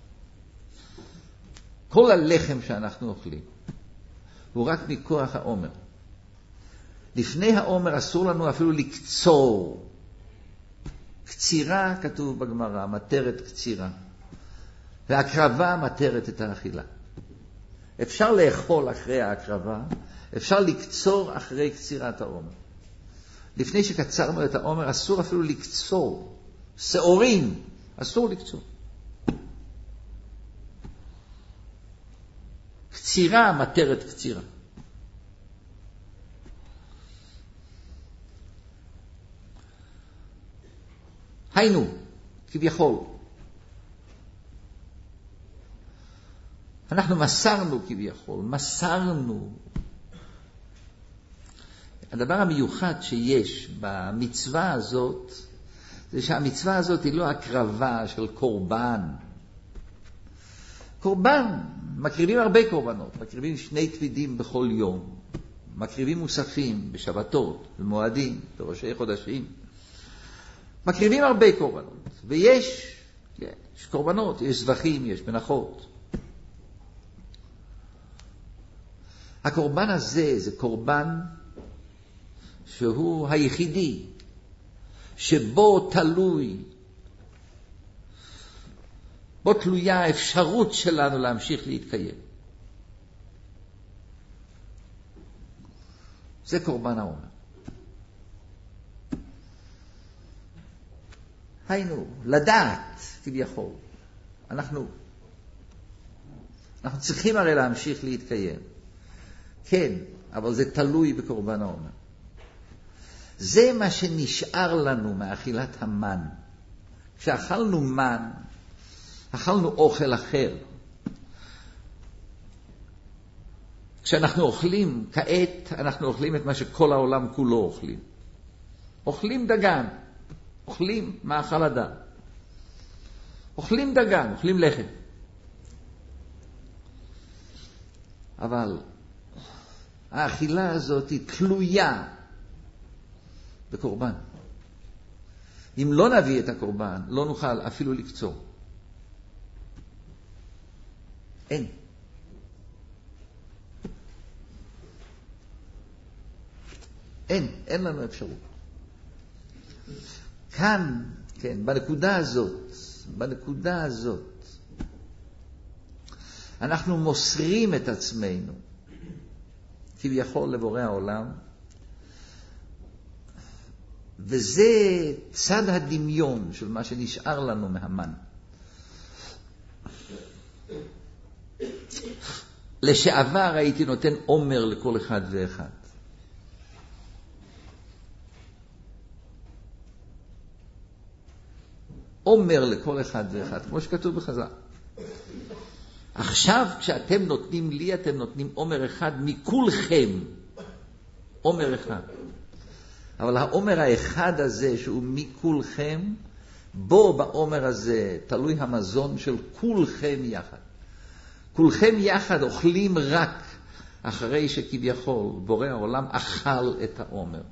כל הלחם שאנחנו אוכלים, הוא רק מכוח העומר. לפני העומר אסור לנו אפילו לקצור. קצירה כתוב בגמרא, מטרת קצירה. והקרבה מטרת את האכילה. אפשר לאכול אחרי ההקרבה, אפשר לקצור אחרי קצירת העומר. לפני שקצרנו את העומר, אסור אפילו לקצור. שעורים, אסור לקצור. קצירה מטרת קצירה. היינו, כביכול. אנחנו מסרנו כביכול, מסרנו. הדבר המיוחד שיש במצווה הזאת, זה שהמצווה הזאת היא לא הקרבה של קורבן. קורבן, מקריבים הרבה קורבנות, מקריבים שני תמידים בכל יום, מקריבים מוספים בשבתות, במועדים, בראשי חודשים. מקריבים הרבה קורבנות, ויש יש קורבנות, יש זבחים, יש מנחות. הקורבן הזה זה קורבן שהוא היחידי, שבו תלוי, בו תלויה האפשרות שלנו להמשיך להתקיים. זה קורבן העומר. היינו, לדעת, כביכול. אנחנו, אנחנו צריכים הרי להמשיך להתקיים. כן, אבל זה תלוי בקורבן העומר. זה מה שנשאר לנו מאכילת המן. כשאכלנו מן, אכלנו אוכל אחר. כשאנחנו אוכלים, כעת אנחנו אוכלים את מה שכל העולם כולו אוכלים. אוכלים דגן, אוכלים מאכל אדם. אוכלים דגן, אוכלים לחם. אבל האכילה הזאת היא תלויה בקורבן. אם לא נביא את הקורבן, לא נוכל אפילו לקצור. אין. אין, אין לנו אפשרות. כאן, כן, בנקודה הזאת, בנקודה הזאת, אנחנו מוסרים את עצמנו, כביכול לבורא העולם, וזה צד הדמיון של מה שנשאר לנו מהמן. לשעבר הייתי נותן עומר לכל אחד ואחד. עומר לכל אחד ואחד, כמו שכתוב בחז"ל. עכשיו כשאתם נותנים לי, אתם נותנים עומר אחד מכולכם. עומר אחד. אבל העומר האחד הזה שהוא מכולכם, בו בעומר הזה תלוי המזון של כולכם יחד. כולכם יחד אוכלים רק אחרי שכביכול בורא העולם אכל את העומר.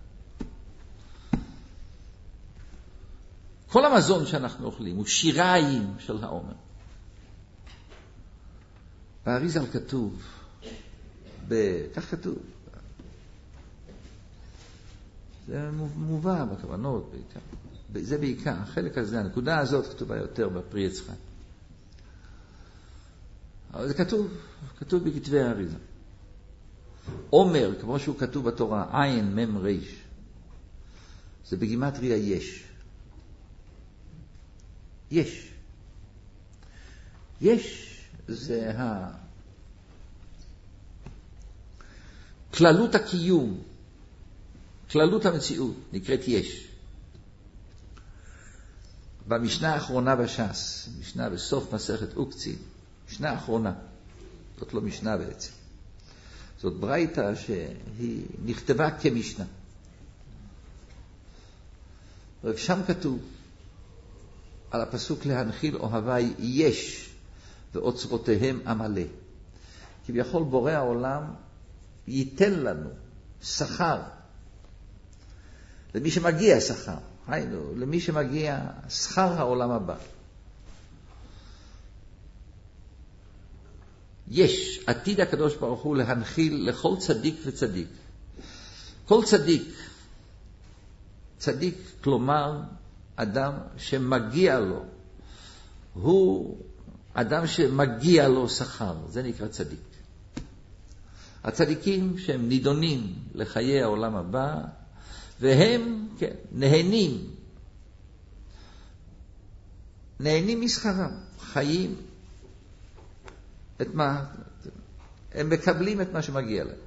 כל המזון שאנחנו אוכלים הוא שיריים של העומר. באריז"ל כתוב, כך כתוב, זה מובא בכוונות בעיקר. זה בעיקר, החלק הזה, הנקודה הזאת כתובה יותר בפרי עץ חיים. אבל זה כתוב, כתוב בכתבי האריזה. עומר, כמו שהוא כתוב בתורה, עין מם ריש, זה בגימטריה יש. יש. יש זה ה... כללות הקיום, כללות המציאות, נקראת יש. במשנה האחרונה בש"ס, משנה בסוף מסכת עוקצין, משנה האחרונה, זאת לא משנה בעצם, זאת ברייתא שהיא נכתבה כמשנה. רק שם כתוב על הפסוק להנחיל אוהבי יש ואוצרותיהם עמלה. כביכול בורא העולם ייתן לנו שכר למי שמגיע שכר, היינו, למי שמגיע שכר העולם הבא. יש עתיד הקדוש ברוך הוא להנחיל לכל צדיק וצדיק. כל צדיק, צדיק כלומר אדם שמגיע לו, הוא אדם שמגיע לו שכר, זה נקרא צדיק. הצדיקים שהם נידונים לחיי העולם הבא, והם כן, נהנים, נהנים משכרם, חיים את מה, הם מקבלים את מה שמגיע להם.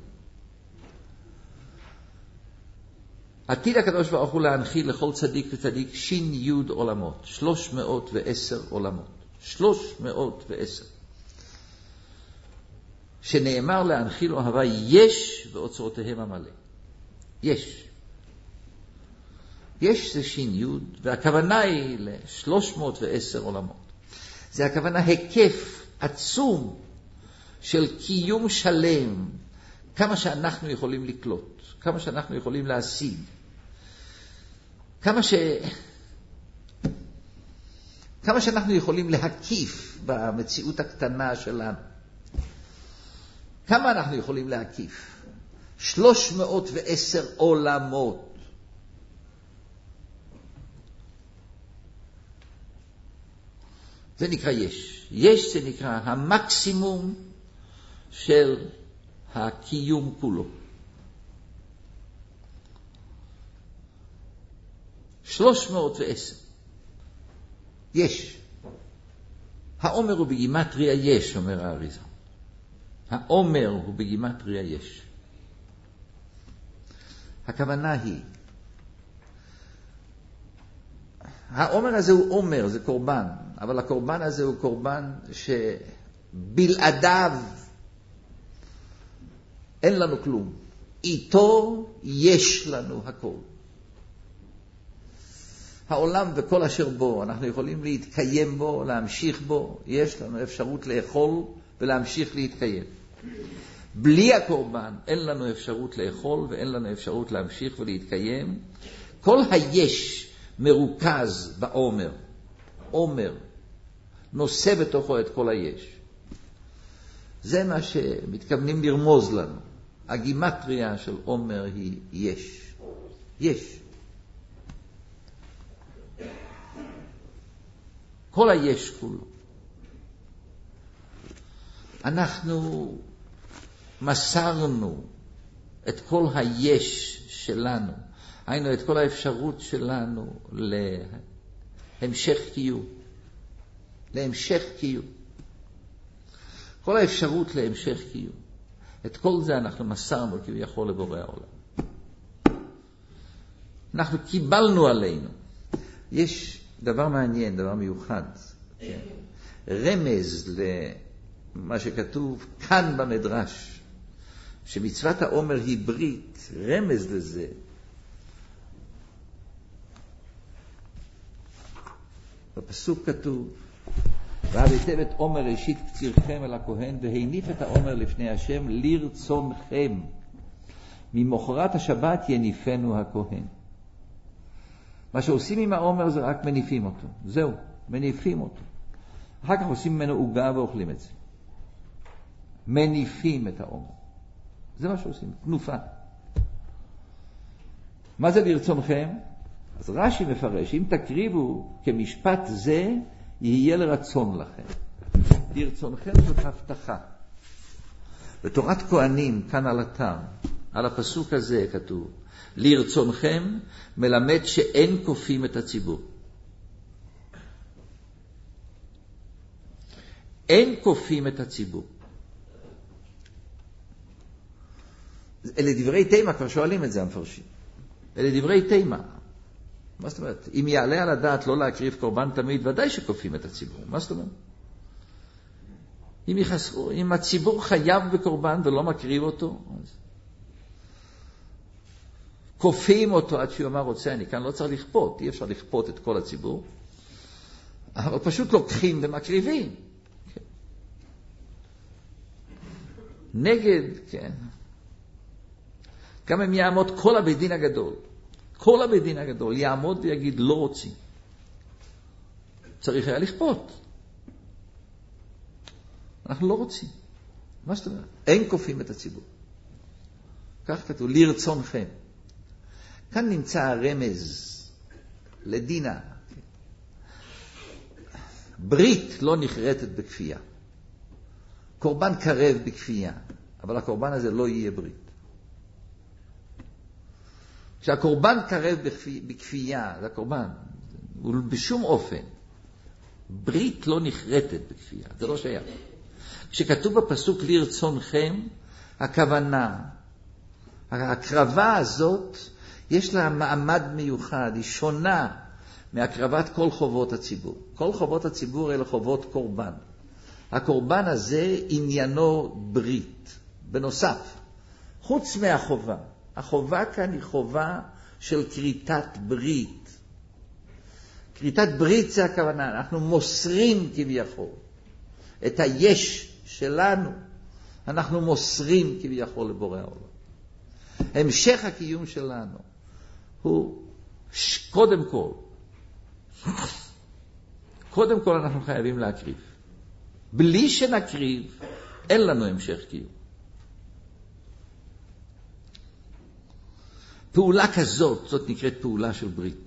עתיד הקדוש ברוך הוא להנחיל לכל צדיק וצדיק שין יוד עולמות, שלוש מאות ועשר עולמות, שלוש מאות ועשר. שנאמר להנחיל אוהבי יש ואוצרותיהם המלא. יש. יש זה שין יוד, והכוונה היא ל-שלוש מאות ועשר עולמות. זה הכוונה היקף עצום של קיום שלם, כמה שאנחנו יכולים לקלוט, כמה שאנחנו יכולים להשיג, כמה ש... כמה שאנחנו יכולים להקיף במציאות הקטנה שלנו. כמה אנחנו יכולים להקיף? שלוש מאות ועשר עולמות. זה נקרא יש. יש זה נקרא המקסימום של הקיום כולו. שלוש מאות ועשר. יש. העומר הוא בגימטריה יש, אומר האריזה. העומר הוא בגימטריה יש. הכוונה היא, העומר הזה הוא עומר, זה קורבן, אבל הקורבן הזה הוא קורבן שבלעדיו אין לנו כלום. איתו יש לנו הכל. העולם וכל אשר בו, אנחנו יכולים להתקיים בו, להמשיך בו, יש לנו אפשרות לאכול ולהמשיך להתקיים. בלי הקורבן אין לנו אפשרות לאכול ואין לנו אפשרות להמשיך ולהתקיים. כל היש מרוכז בעומר. עומר נושא בתוכו את כל היש. זה מה שמתכוונים לרמוז לנו. הגימטריה של עומר היא יש. יש. כל היש כולו. אנחנו מסרנו את כל היש שלנו היינו את כל האפשרות שלנו להמשך קיום. להמשך קיום. כל האפשרות להמשך קיום. את כל זה אנחנו מסרנו כביכול לבורא העולם. אנחנו קיבלנו עלינו. יש דבר מעניין, דבר מיוחד. כן? רמז למה שכתוב כאן במדרש, שמצוות העומר היא ברית, רמז לזה. בפסוק כתוב, והבאתם את עומר ראשית קצירכם אל הכהן, והניף את העומר לפני השם לרצונכם. ממחרת השבת יניפנו הכהן. מה שעושים עם העומר זה רק מניפים אותו. זהו, מניפים אותו. אחר כך עושים ממנו עוגה ואוכלים את זה. מניפים את העומר. זה מה שעושים, תנופה. מה זה לרצונכם? אז רש"י מפרש, אם תקריבו כמשפט זה, יהיה לרצון לכם. לרצונכם זאת הבטחה. בתורת כהנים, כאן על אתר, על הפסוק הזה כתוב, לרצונכם מלמד שאין כופים את הציבור. אין כופים את הציבור. אלה דברי תימה, כבר שואלים את זה המפרשים. אלה דברי תימה. מה זאת אומרת? אם יעלה על הדעת לא להקריב קורבן תמיד, ודאי שכופים את הציבור. מה זאת אומרת? אם יחסרו, אם הציבור חייב בקורבן ולא מקריב אותו, אז כופים אותו עד שהוא אמר רוצה, אני כאן לא צריך לכפות, אי אפשר לכפות את כל הציבור, אבל פשוט לוקחים ומקריבים. כן. נגד, כן. גם אם יעמוד כל הבית דין הגדול, כל הבית דין הגדול יעמוד ויגיד לא רוצים. צריך היה לכפות. אנחנו לא רוצים. מה שאתה אומר? אין כופים את הציבור. כך כתוב, לרצונכם. כאן נמצא הרמז לדינה. ברית לא נחרטת בכפייה. קורבן קרב בכפייה, אבל הקורבן הזה לא יהיה ברית. כשהקורבן קרב בכפייה, זה הקורבן, הוא בשום אופן. ברית לא נחרטת בכפייה, זה לא שייך. כשכתוב בפסוק לרצונכם, הכוונה, ההקרבה הזאת, יש לה מעמד מיוחד, היא שונה מהקרבת כל חובות הציבור. כל חובות הציבור אלה חובות קורבן. הקורבן הזה עניינו ברית. בנוסף, חוץ מהחובה, החובה כאן היא חובה של כריתת ברית. כריתת ברית זה הכוונה, אנחנו מוסרים כביכול את היש שלנו, אנחנו מוסרים כביכול לבורא העולם. המשך הקיום שלנו הוא קודם כל, קודם כל אנחנו חייבים להקריב. בלי שנקריב, אין לנו המשך קיום. פעולה כזאת, זאת נקראת פעולה של ברית.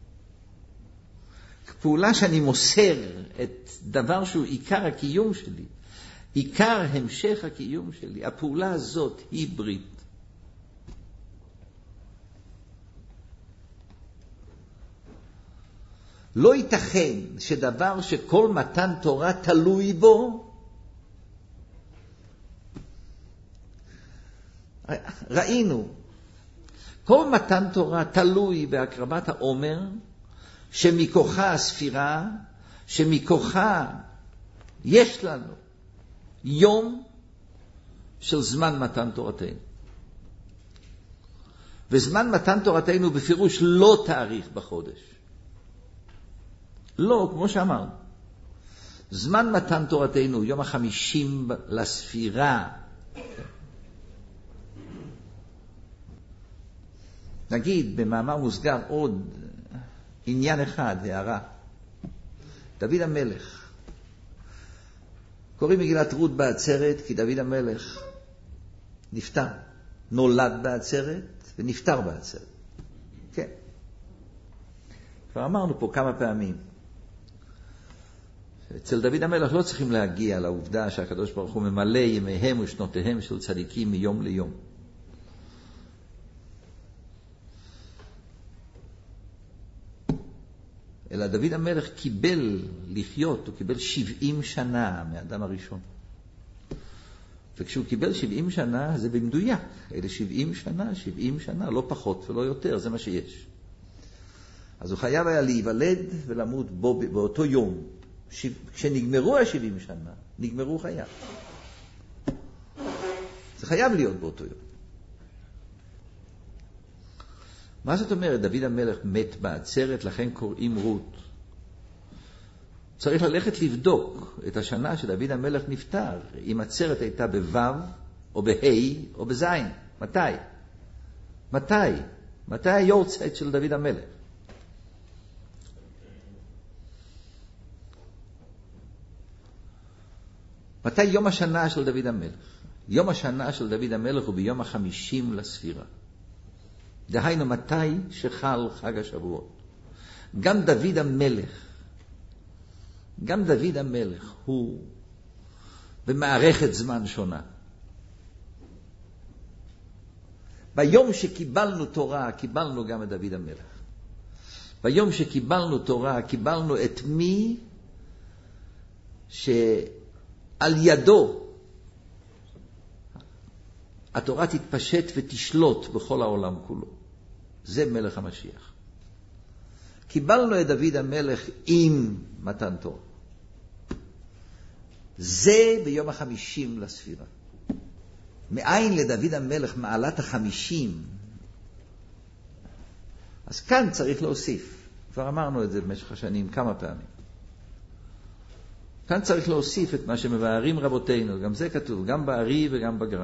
פעולה שאני מוסר את דבר שהוא עיקר הקיום שלי, עיקר המשך הקיום שלי, הפעולה הזאת היא ברית. לא ייתכן שדבר שכל מתן תורה תלוי בו, ראינו, כל מתן תורה תלוי בהקרבת העומר, שמכוחה הספירה, שמכוחה יש לנו יום של זמן מתן תורתנו. וזמן מתן תורתנו בפירוש לא תאריך בחודש. לא, כמו שאמרנו. זמן מתן תורתנו, יום החמישים לספירה. נגיד, במאמר מוסגר עוד עניין אחד, הערה. דוד המלך. קוראים מגילת רות בעצרת, כי דוד המלך נפטר. נולד בעצרת ונפטר בעצרת. כן. כבר אמרנו פה כמה פעמים. אצל דוד המלך לא צריכים להגיע לעובדה שהקדוש ברוך הוא ממלא ימיהם ושנותיהם של צדיקים מיום ליום. אלא דוד המלך קיבל לחיות, הוא קיבל שבעים שנה מהאדם הראשון. וכשהוא קיבל שבעים שנה, זה במדויק. אלה שבעים שנה, שבעים שנה, לא פחות ולא יותר, זה מה שיש. אז הוא חייב היה להיוולד ולמות בו באותו יום. כשנגמרו ה-שבעים שנה, נגמרו חייו. זה חייב להיות באותו יום. מה זאת אומרת? דוד המלך מת בעצרת, לכן קוראים רות. צריך ללכת לבדוק את השנה שדוד המלך נפטר, אם עצרת הייתה בוו, או בהי, או בזין. מתי? מתי? מתי היורצייט של דוד המלך? מתי יום השנה של דוד המלך? יום השנה של דוד המלך הוא ביום החמישים לספירה. דהיינו מתי שחל חג השבועות. גם דוד המלך, גם דוד המלך הוא במערכת זמן שונה. ביום שקיבלנו תורה, קיבלנו גם את דוד המלך. ביום שקיבלנו תורה, קיבלנו את מי שעל ידו התורה תתפשט ותשלוט בכל העולם כולו. זה מלך המשיח. קיבלנו את דוד המלך עם מתן תורה. זה ביום החמישים לספירה. מאין לדוד המלך מעלת החמישים? אז כאן צריך להוסיף. כבר אמרנו את זה במשך השנים כמה פעמים. כאן צריך להוסיף את מה שמבארים רבותינו. גם זה כתוב, גם בארי וגם בגר"א.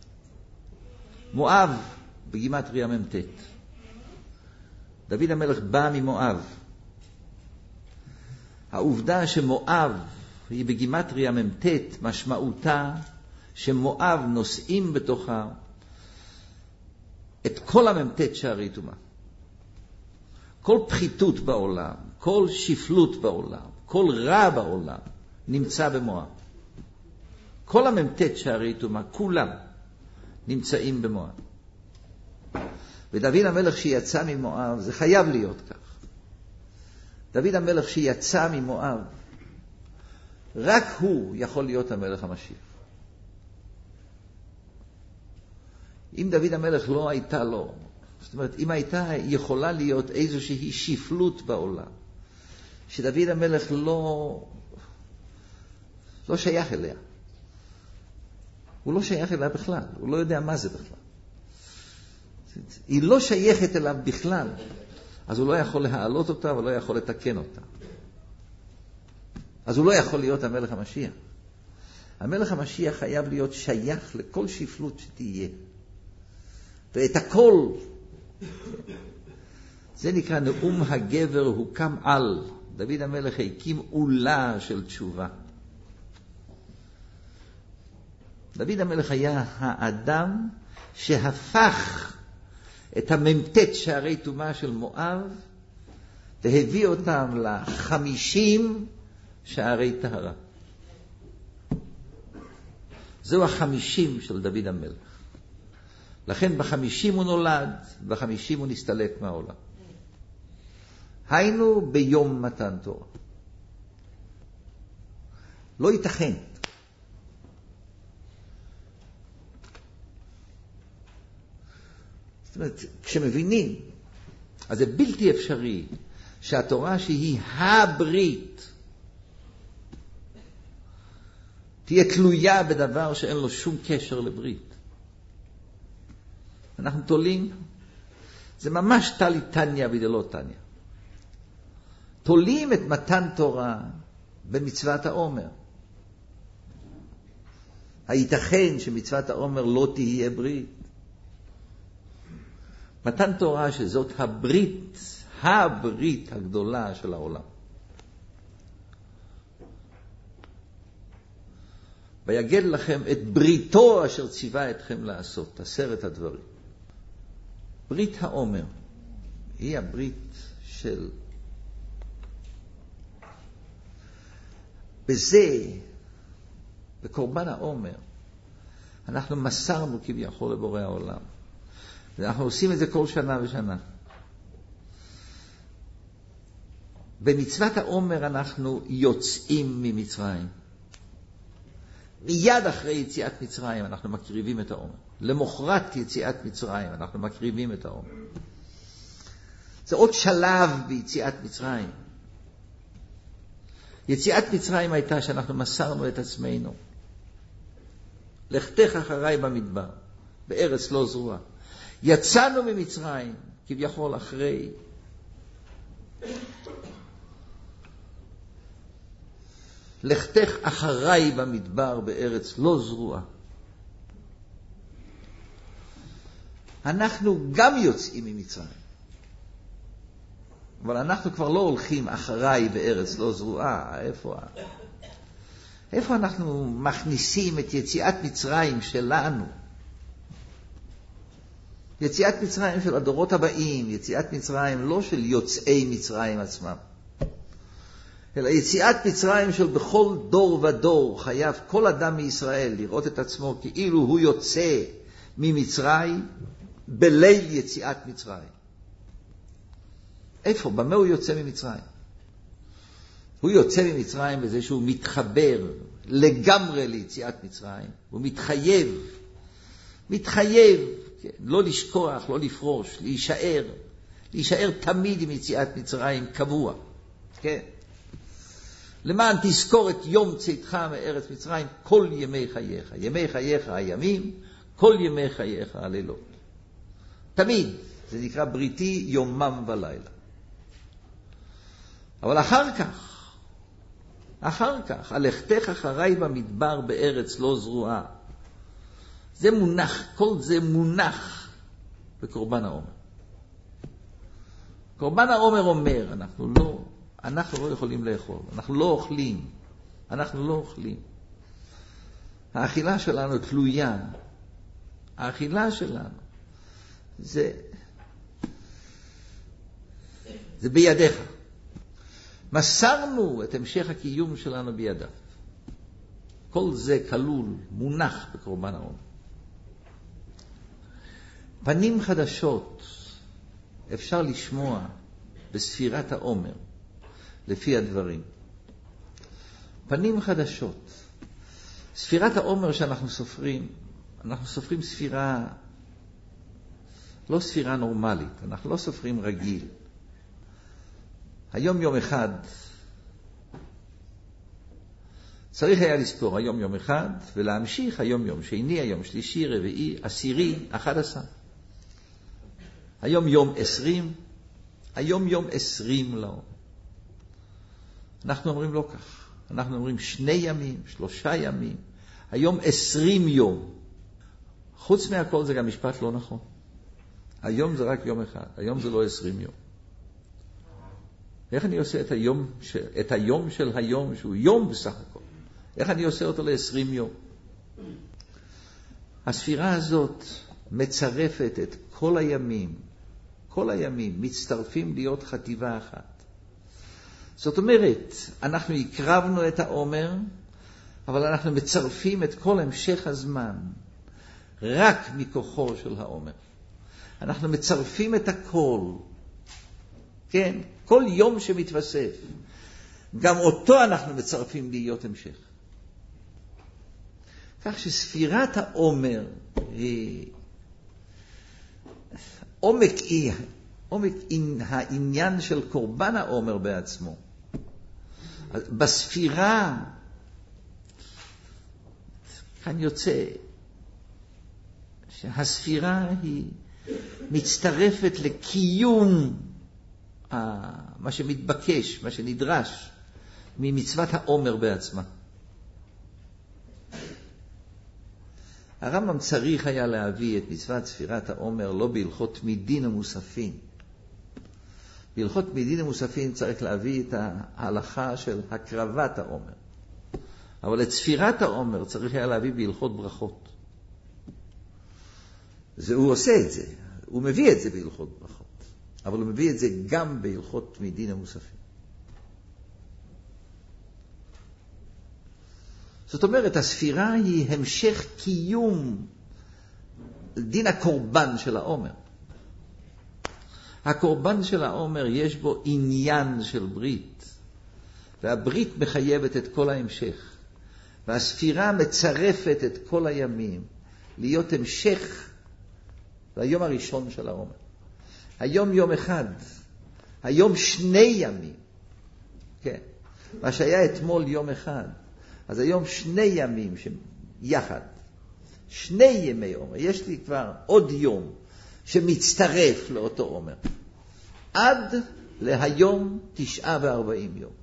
מואב בגימטריה ממתת. דוד המלך בא ממואב. העובדה שמואב היא בגימטריה ממתת, משמעותה שמואב נושאים בתוכה את כל הממתת שערי טומאה. כל פחיתות בעולם, כל שפלות בעולם, כל רע בעולם נמצא במואב. כל הממתת שערי טומאה, כולם נמצאים במואב. ודוד המלך שיצא ממואב, זה חייב להיות כך. דוד המלך שיצא ממואב, רק הוא יכול להיות המלך המשיח. אם דוד המלך לא הייתה לו, זאת אומרת, אם הייתה יכולה להיות איזושהי שפלות בעולם, שדוד המלך לא, לא שייך אליה. הוא לא שייך אליה בכלל, הוא לא יודע מה זה בכלל. היא לא שייכת אליו בכלל, אז הוא לא יכול להעלות אותה ולא יכול לתקן אותה. אז הוא לא יכול להיות המלך המשיח. המלך המשיח חייב להיות שייך לכל שפלות שתהיה. ואת הכל, זה נקרא נאום הגבר הוקם על. דוד המלך הקים עולה של תשובה. דוד המלך היה האדם שהפך את הממתת שערי טומאה של מואב והביא אותם לחמישים שערי טהרה. זהו החמישים של דוד המלך. לכן בחמישים הוא נולד, בחמישים הוא נסתלק מהעולם. היינו ביום מתן תורה. לא ייתכן. זאת אומרת, כשמבינים, אז זה בלתי אפשרי שהתורה שהיא הברית תהיה תלויה בדבר שאין לו שום קשר לברית. אנחנו תולים, זה ממש תלי תניה ודלא תניה. תולים את מתן תורה במצוות העומר. הייתכן שמצוות העומר לא תהיה ברית? מתן תורה שזאת הברית, הברית הגדולה של העולם. ויגד לכם את בריתו אשר ציווה אתכם לעשות, עשרת הדברים. ברית העומר היא הברית של... בזה, בקורבן העומר, אנחנו מסרנו כביכול לבורא העולם. ואנחנו עושים את זה כל שנה ושנה. במצוות העומר אנחנו יוצאים ממצרים. מיד אחרי יציאת מצרים אנחנו מקריבים את העומר. למחרת יציאת מצרים אנחנו מקריבים את העומר. זה עוד שלב ביציאת מצרים. יציאת מצרים הייתה שאנחנו מסרנו את עצמנו. לכתך אחריי במדבר, בארץ לא זרועה. יצאנו ממצרים, כביכול אחרי. לכתך אחריי במדבר, בארץ לא זרועה. אנחנו גם יוצאים ממצרים. אבל אנחנו כבר לא הולכים אחריי בארץ לא זרועה. איפה? איפה אנחנו מכניסים את יציאת מצרים שלנו? יציאת מצרים של הדורות הבאים, יציאת מצרים לא של יוצאי מצרים עצמם, אלא יציאת מצרים של בכל דור ודור חייב כל אדם מישראל לראות את עצמו כאילו הוא יוצא ממצרים בליל יציאת מצרים. איפה? במה הוא יוצא ממצרים? הוא יוצא ממצרים בזה שהוא מתחבר לגמרי ליציאת מצרים. הוא מתחייב, מתחייב, כן? לא לשכוח, לא לפרוש, להישאר, להישאר תמיד עם יציאת מצרים קבוע. כן? למען תזכור את יום צאתך מארץ מצרים כל ימי חייך. ימי חייך הימים, כל ימי חייך הלילות. תמיד. זה נקרא בריתי יומם ולילה. אבל אחר כך, אחר כך, הלכתך אחריי במדבר בארץ לא זרועה. זה מונח, כל זה מונח בקורבן העומר. קורבן העומר אומר, אנחנו לא, אנחנו לא יכולים לאכול, אנחנו לא אוכלים, אנחנו לא אוכלים. האכילה שלנו תלויה, האכילה שלנו זה, זה בידיך. מסרנו את המשך הקיום שלנו בידיו. כל זה כלול, מונח בקורבן העומר. פנים חדשות אפשר לשמוע בספירת העומר, לפי הדברים. פנים חדשות. ספירת העומר שאנחנו סופרים, אנחנו סופרים ספירה, לא ספירה נורמלית, אנחנו לא סופרים רגיל. היום יום אחד, צריך היה לזכור היום יום אחד, ולהמשיך היום יום שני, היום שלישי, רביעי, עשירי, אחד עשר. היום יום עשרים, היום יום עשרים לא. אנחנו אומרים לא כך, אנחנו אומרים שני ימים, שלושה ימים, היום עשרים יום. חוץ מהכל זה גם משפט לא נכון. היום זה רק יום אחד, היום זה לא עשרים יום. איך אני עושה את היום, את היום של היום, שהוא יום בסך הכל? איך אני עושה אותו ל-עשרים יום? הספירה הזאת מצרפת את כל הימים, כל הימים מצטרפים להיות חטיבה אחת. זאת אומרת, אנחנו הקרבנו את העומר, אבל אנחנו מצרפים את כל המשך הזמן, רק מכוחו של העומר. אנחנו מצרפים את הכל, כן? כל יום שמתווסף, גם אותו אנחנו מצרפים להיות המשך. כך שספירת העומר היא עומק, עומק העניין של קורבן העומר בעצמו. בספירה, כאן יוצא שהספירה היא מצטרפת לקיום מה שמתבקש, מה שנדרש ממצוות העומר בעצמה. הרמב"ם צריך היה להביא את מצוות ספירת העומר לא בהלכות מדין ומוספין. בהלכות מדין ומוספין צריך להביא את ההלכה של הקרבת העומר. אבל את ספירת העומר צריך היה להביא בהלכות ברכות. זה, הוא עושה את זה, הוא מביא את זה בהלכות ברכות. אבל הוא מביא את זה גם בהלכות מדין המוספים. זאת אומרת, הספירה היא המשך קיום דין הקורבן של העומר. הקורבן של העומר יש בו עניין של ברית, והברית מחייבת את כל ההמשך, והספירה מצרפת את כל הימים להיות המשך ליום הראשון של העומר. היום יום אחד, היום שני ימים, כן, מה שהיה אתמול יום אחד, אז היום שני ימים יחד, שני ימי עומר. יש לי כבר עוד יום שמצטרף לאותו עומר, עד להיום תשעה וארבעים יום.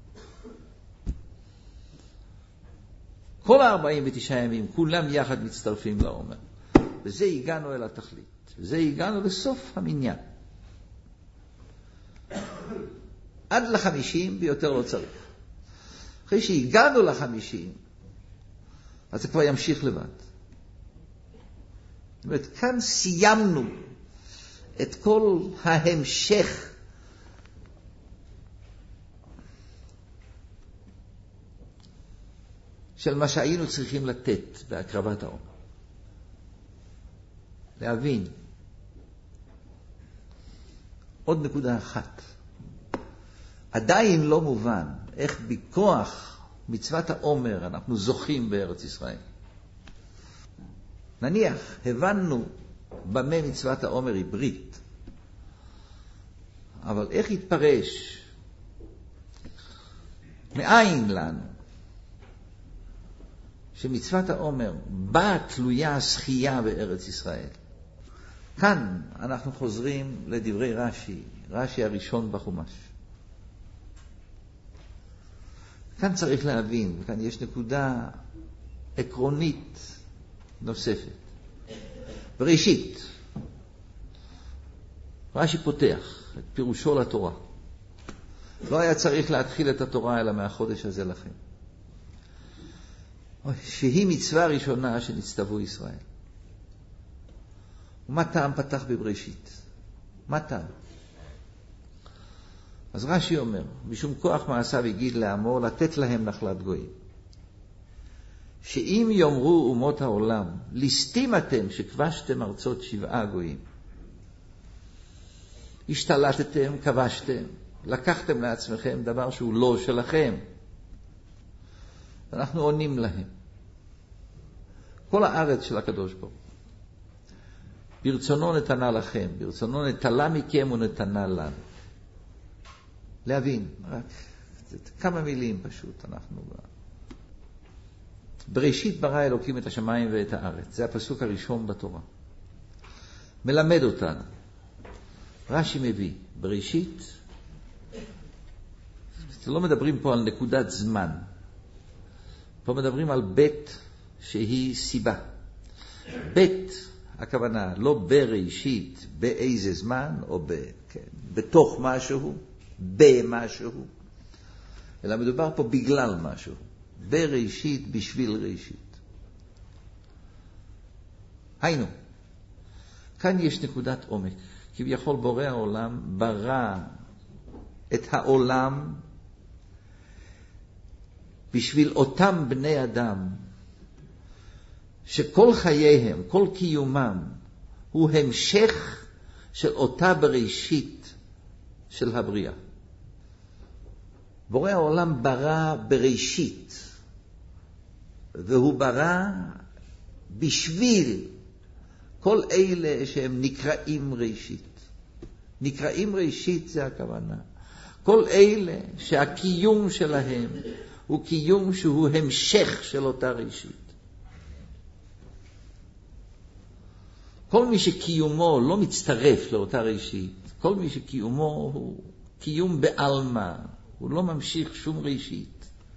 כל הארבעים ותשעה ימים, כולם יחד מצטרפים לעומר. וזה הגענו אל התכלית. וזה הגענו לסוף המניין. עד לחמישים ביותר לא צריך. אחרי שהגענו לחמישים, אז זה כבר ימשיך לבד. זאת אומרת, כאן סיימנו את כל ההמשך של מה שהיינו צריכים לתת בהקרבת העומר. להבין עוד נקודה אחת. עדיין לא מובן איך בכוח מצוות העומר אנחנו זוכים בארץ ישראל. נניח, הבנו במה מצוות העומר היא ברית, אבל איך יתפרש? מאין לנו שמצוות העומר באה תלויה הזכייה בארץ ישראל? כאן אנחנו חוזרים לדברי רש"י, רש"י הראשון בחומש. כאן צריך להבין, וכאן יש נקודה עקרונית נוספת. בראשית, רש"י פותח את פירושו לתורה. לא היה צריך להתחיל את התורה אלא מהחודש הזה לכם. שהיא מצווה ראשונה שנצטוו ישראל. ומה טעם פתח בבראשית? מה טעם? אז רש"י אומר, משום כוח מעשיו הגיד לעמו לתת להם נחלת גויים. שאם יאמרו אומות העולם, ליסטים אתם שכבשתם ארצות שבעה גויים. השתלטתם, כבשתם, לקחתם לעצמכם דבר שהוא לא שלכם. אנחנו עונים להם. כל הארץ של הקדוש ברוך הוא. ברצונו נתנה לכם, ברצונו נטלה מכם ונתנה לנו. להבין, רק כמה מילים פשוט אנחנו... בראשית ברא אלוקים את השמיים ואת הארץ. זה הפסוק הראשון בתורה. מלמד אותנו. רש"י מביא, בראשית, לא מדברים פה על נקודת זמן. פה מדברים על בית שהיא סיבה. בית, הכוונה, לא בראשית, באיזה זמן, או ב, כן, בתוך משהו, במשהו, אלא מדובר פה בגלל משהו. בראשית, בשביל ראשית. היינו, כאן יש נקודת עומק. כביכול בורא העולם ברא את העולם בשביל אותם בני אדם שכל חייהם, כל קיומם הוא המשך של אותה בראשית של הבריאה. בורא העולם ברא בראשית, והוא ברא בשביל כל אלה שהם נקראים ראשית. נקראים ראשית זה הכוונה. כל אלה שהקיום שלהם הוא קיום שהוא המשך של אותה ראשית. כל מי שקיומו לא מצטרף לאותה ראשית, כל מי שקיומו הוא קיום בעלמא, הוא לא ממשיך שום ראשית.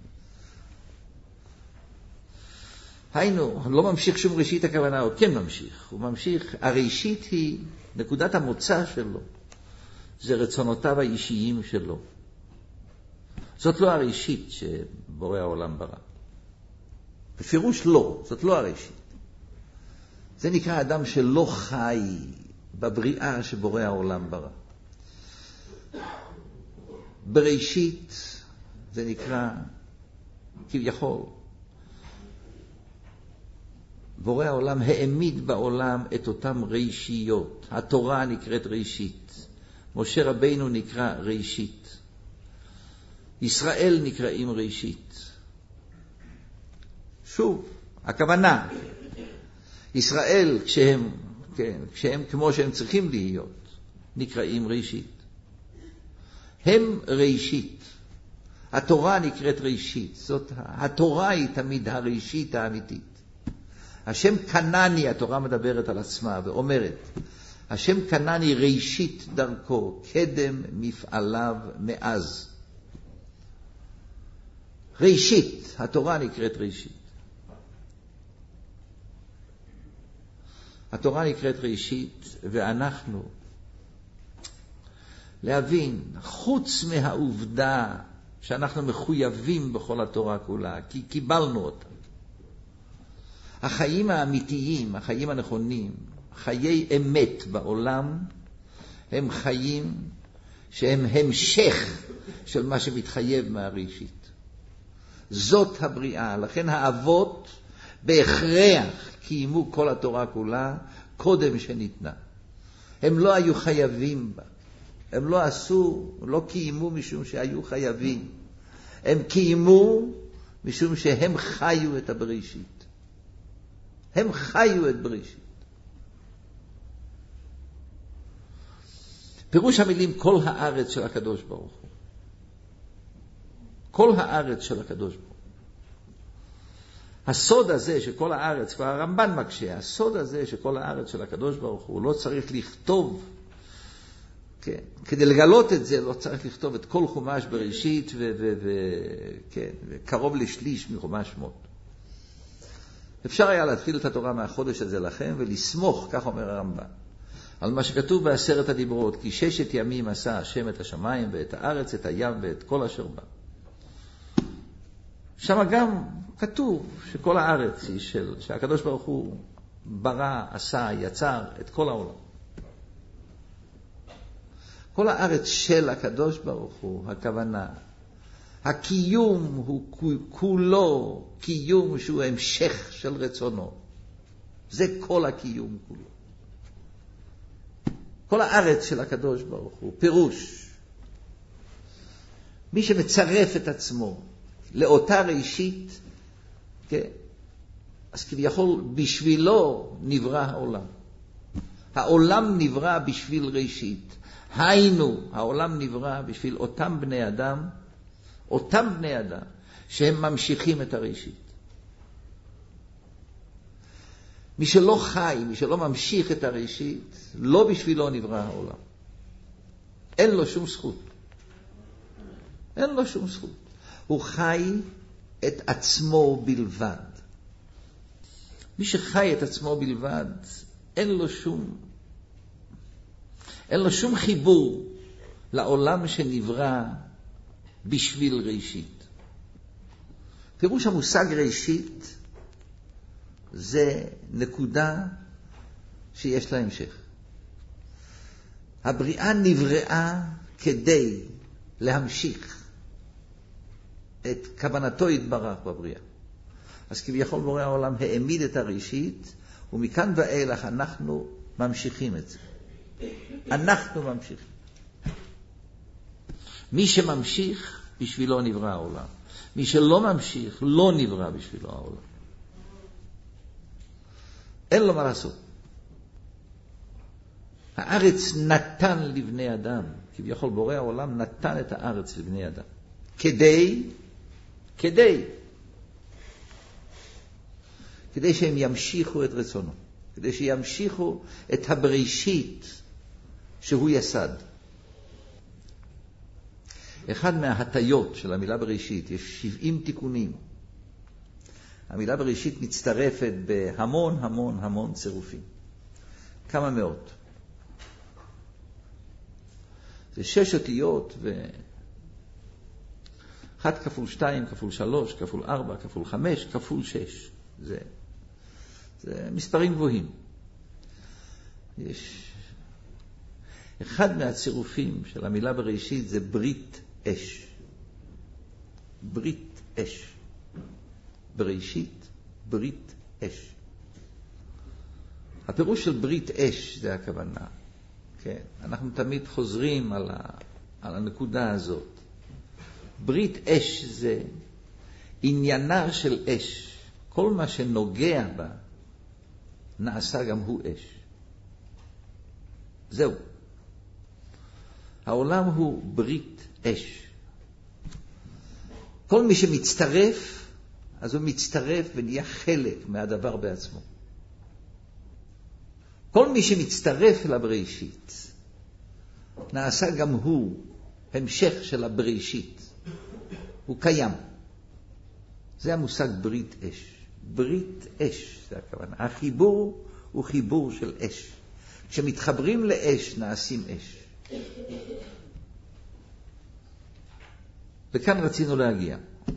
היינו, לא ממשיך שום ראשית הכוונה, הוא כן ממשיך. הוא ממשיך, הראשית היא, נקודת המוצא שלו, זה רצונותיו האישיים שלו. זאת לא הראשית שבורא העולם ברא. בפירוש לא, זאת לא הראשית. זה נקרא אדם שלא חי בבריאה שבורא העולם ברא. בראשית זה נקרא כביכול. בורא העולם העמיד בעולם את אותם ראשיות. התורה נקראת ראשית. משה רבינו נקרא ראשית. ישראל נקראים ראשית. שוב, הכוונה, ישראל כשהם, כן, כשהם כמו שהם צריכים להיות, נקראים ראשית. הם ראשית. התורה נקראת ראשית. זאת, התורה היא תמיד הראשית האמיתית. השם קנני, התורה מדברת על עצמה ואומרת, השם קנני ראשית דרכו, קדם מפעליו מאז. ראשית, התורה נקראת ראשית. התורה נקראת ראשית, ואנחנו להבין, חוץ מהעובדה שאנחנו מחויבים בכל התורה כולה, כי קיבלנו אותה. החיים האמיתיים, החיים הנכונים, חיי אמת בעולם, הם חיים שהם המשך של מה שמתחייב מהראשית. זאת הבריאה, לכן האבות בהכרח קיימו כל התורה כולה קודם שניתנה. הם לא היו חייבים בה. הם לא עשו, לא קיימו משום שהיו חייבים. הם קיימו משום שהם חיו את הבראשית. הם חיו את בראשית. פירוש המילים כל הארץ של הקדוש ברוך הוא. כל הארץ של הקדוש ברוך הוא. הסוד הזה שכל הארץ, כבר הרמב"ן מקשה, הסוד הזה שכל הארץ של הקדוש ברוך הוא, לא צריך לכתוב, כן, כדי לגלות את זה לא צריך לכתוב את כל חומש בראשית ו- ו- ו- כן, וקרוב לשליש מחומש שמות. אפשר היה להתחיל את התורה מהחודש הזה לכם ולסמוך, כך אומר הרמב"ן, על מה שכתוב בעשרת הדיברות, כי ששת ימים עשה השם את השמיים ואת הארץ, את הים ואת כל אשר בה. שם גם כתוב שכל הארץ היא של, שהקדוש ברוך הוא ברא, עשה, יצר את כל העולם. כל הארץ של הקדוש ברוך הוא, הכוונה. הקיום הוא כולו קיום שהוא המשך של רצונו. זה כל הקיום כולו. כל הארץ של הקדוש ברוך הוא, פירוש. מי שמצרף את עצמו לאותה ראשית, כן? אז כביכול בשבילו נברא העולם. העולם נברא בשביל ראשית. היינו, העולם נברא בשביל אותם בני אדם, אותם בני אדם, שהם ממשיכים את הראשית. מי שלא חי, מי שלא ממשיך את הראשית, לא בשבילו נברא העולם. אין לו שום זכות. אין לו שום זכות. הוא חי את עצמו בלבד. מי שחי את עצמו בלבד, אין לו שום, אין לו שום חיבור לעולם שנברא בשביל ראשית. פירוש המושג ראשית זה נקודה שיש לה המשך. הבריאה נבראה כדי להמשיך את כוונתו יתברך בבריאה. אז כביכול בורא העולם העמיד את הראשית, ומכאן ואילך אנחנו ממשיכים את זה. אנחנו ממשיכים. מי שממשיך בשבילו נברא העולם. מי שלא ממשיך לא נברא בשבילו העולם. אין לו מה לעשות. הארץ נתן לבני אדם, כביכול בורא העולם נתן את הארץ לבני אדם. כדי, כדי, כדי שהם ימשיכו את רצונו. כדי שימשיכו את הבראשית שהוא יסד. אחד מההטיות של המילה בראשית, יש שבעים תיקונים. המילה בראשית מצטרפת בהמון המון המון צירופים. כמה מאות. זה שש אותיות ו... אחת כפול שתיים, כפול שלוש, כפול ארבע, כפול חמש, כפול שש. זה, זה מספרים גבוהים. יש... אחד מהצירופים של המילה בראשית זה ברית אש. ברית אש. בראשית, ברית אש. הפירוש של ברית אש זה הכוונה. כן, אנחנו תמיד חוזרים על, ה, על הנקודה הזאת. ברית אש זה עניינה של אש. כל מה שנוגע בה נעשה גם הוא אש. זהו. העולם הוא ברית אש. כל מי שמצטרף, אז הוא מצטרף ונהיה חלק מהדבר בעצמו. כל מי שמצטרף אל הבראשית, נעשה גם הוא המשך של הבראשית. הוא קיים. זה המושג ברית אש. ברית אש, זה הכוונה. החיבור הוא חיבור של אש. כשמתחברים לאש, נעשים אש. וכאן רצינו להגיע.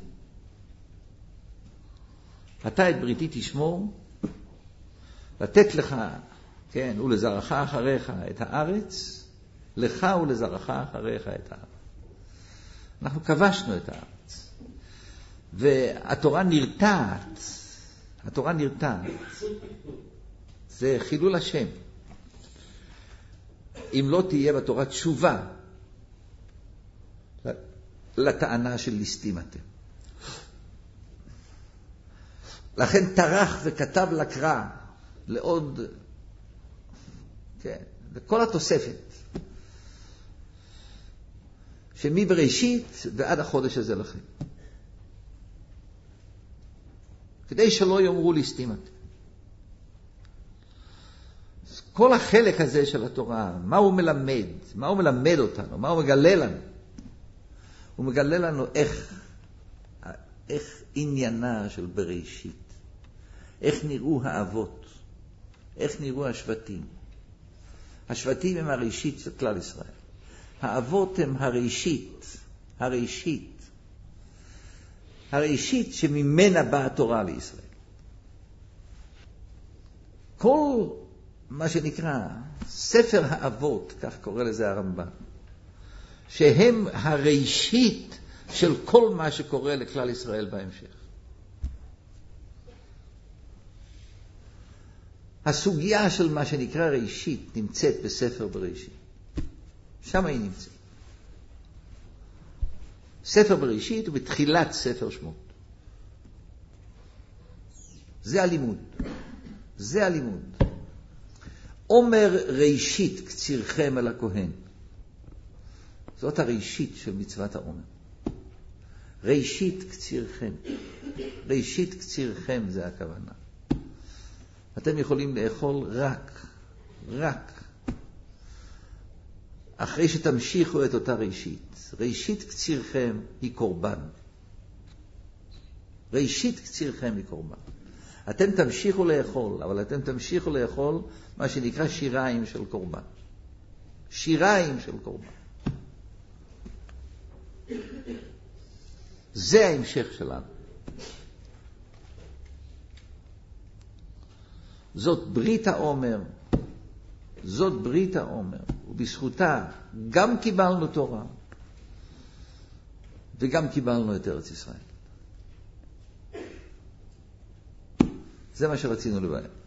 אתה את בריתי תשמור, לתת לך, כן, ולזרעך אחריך את הארץ, לך ולזרעך אחריך את הארץ. אנחנו כבשנו את הארץ. והתורה נרתעת, התורה נרתעת. זה חילול השם. אם לא תהיה בתורה תשובה לטענה של ליסטים אתם. לכן טרח וכתב לקרא לעוד, כן, לכל התוספת, שמבראשית ועד החודש הזה לכם. כדי שלא יאמרו ליסטים אתם. כל החלק הזה של התורה, מה הוא מלמד? מה הוא מלמד אותנו? מה הוא מגלה לנו? הוא מגלה לנו איך, איך עניינה של בראשית. איך נראו האבות. איך נראו השבטים. השבטים הם הראשית של כלל ישראל. האבות הם הראשית. הראשית. הראשית שממנה באה התורה לישראל. כל מה שנקרא ספר האבות, כך קורא לזה הרמב"ן, שהם הראשית של כל מה שקורה לכלל ישראל בהמשך. הסוגיה של מה שנקרא ראשית נמצאת בספר בראשית. שם היא נמצאת. ספר בראשית הוא בתחילת ספר שמות. זה הלימוד. זה הלימוד. אומר ראשית קצירכם אל הכהן. זאת הראשית של מצוות העומר. ראשית קצירכם. ראשית קצירכם זה הכוונה. אתם יכולים לאכול רק, רק, אחרי שתמשיכו את אותה ראשית. ראשית קצירכם היא קורבן. ראשית קצירכם היא קורבן. אתם תמשיכו לאכול, אבל אתם תמשיכו לאכול מה שנקרא שיריים של קורבן. שיריים של קורבן. זה ההמשך שלנו. זאת ברית העומר. זאת ברית העומר. ובזכותה גם קיבלנו תורה וגם קיבלנו את ארץ ישראל. זה מה שרצינו לבאר.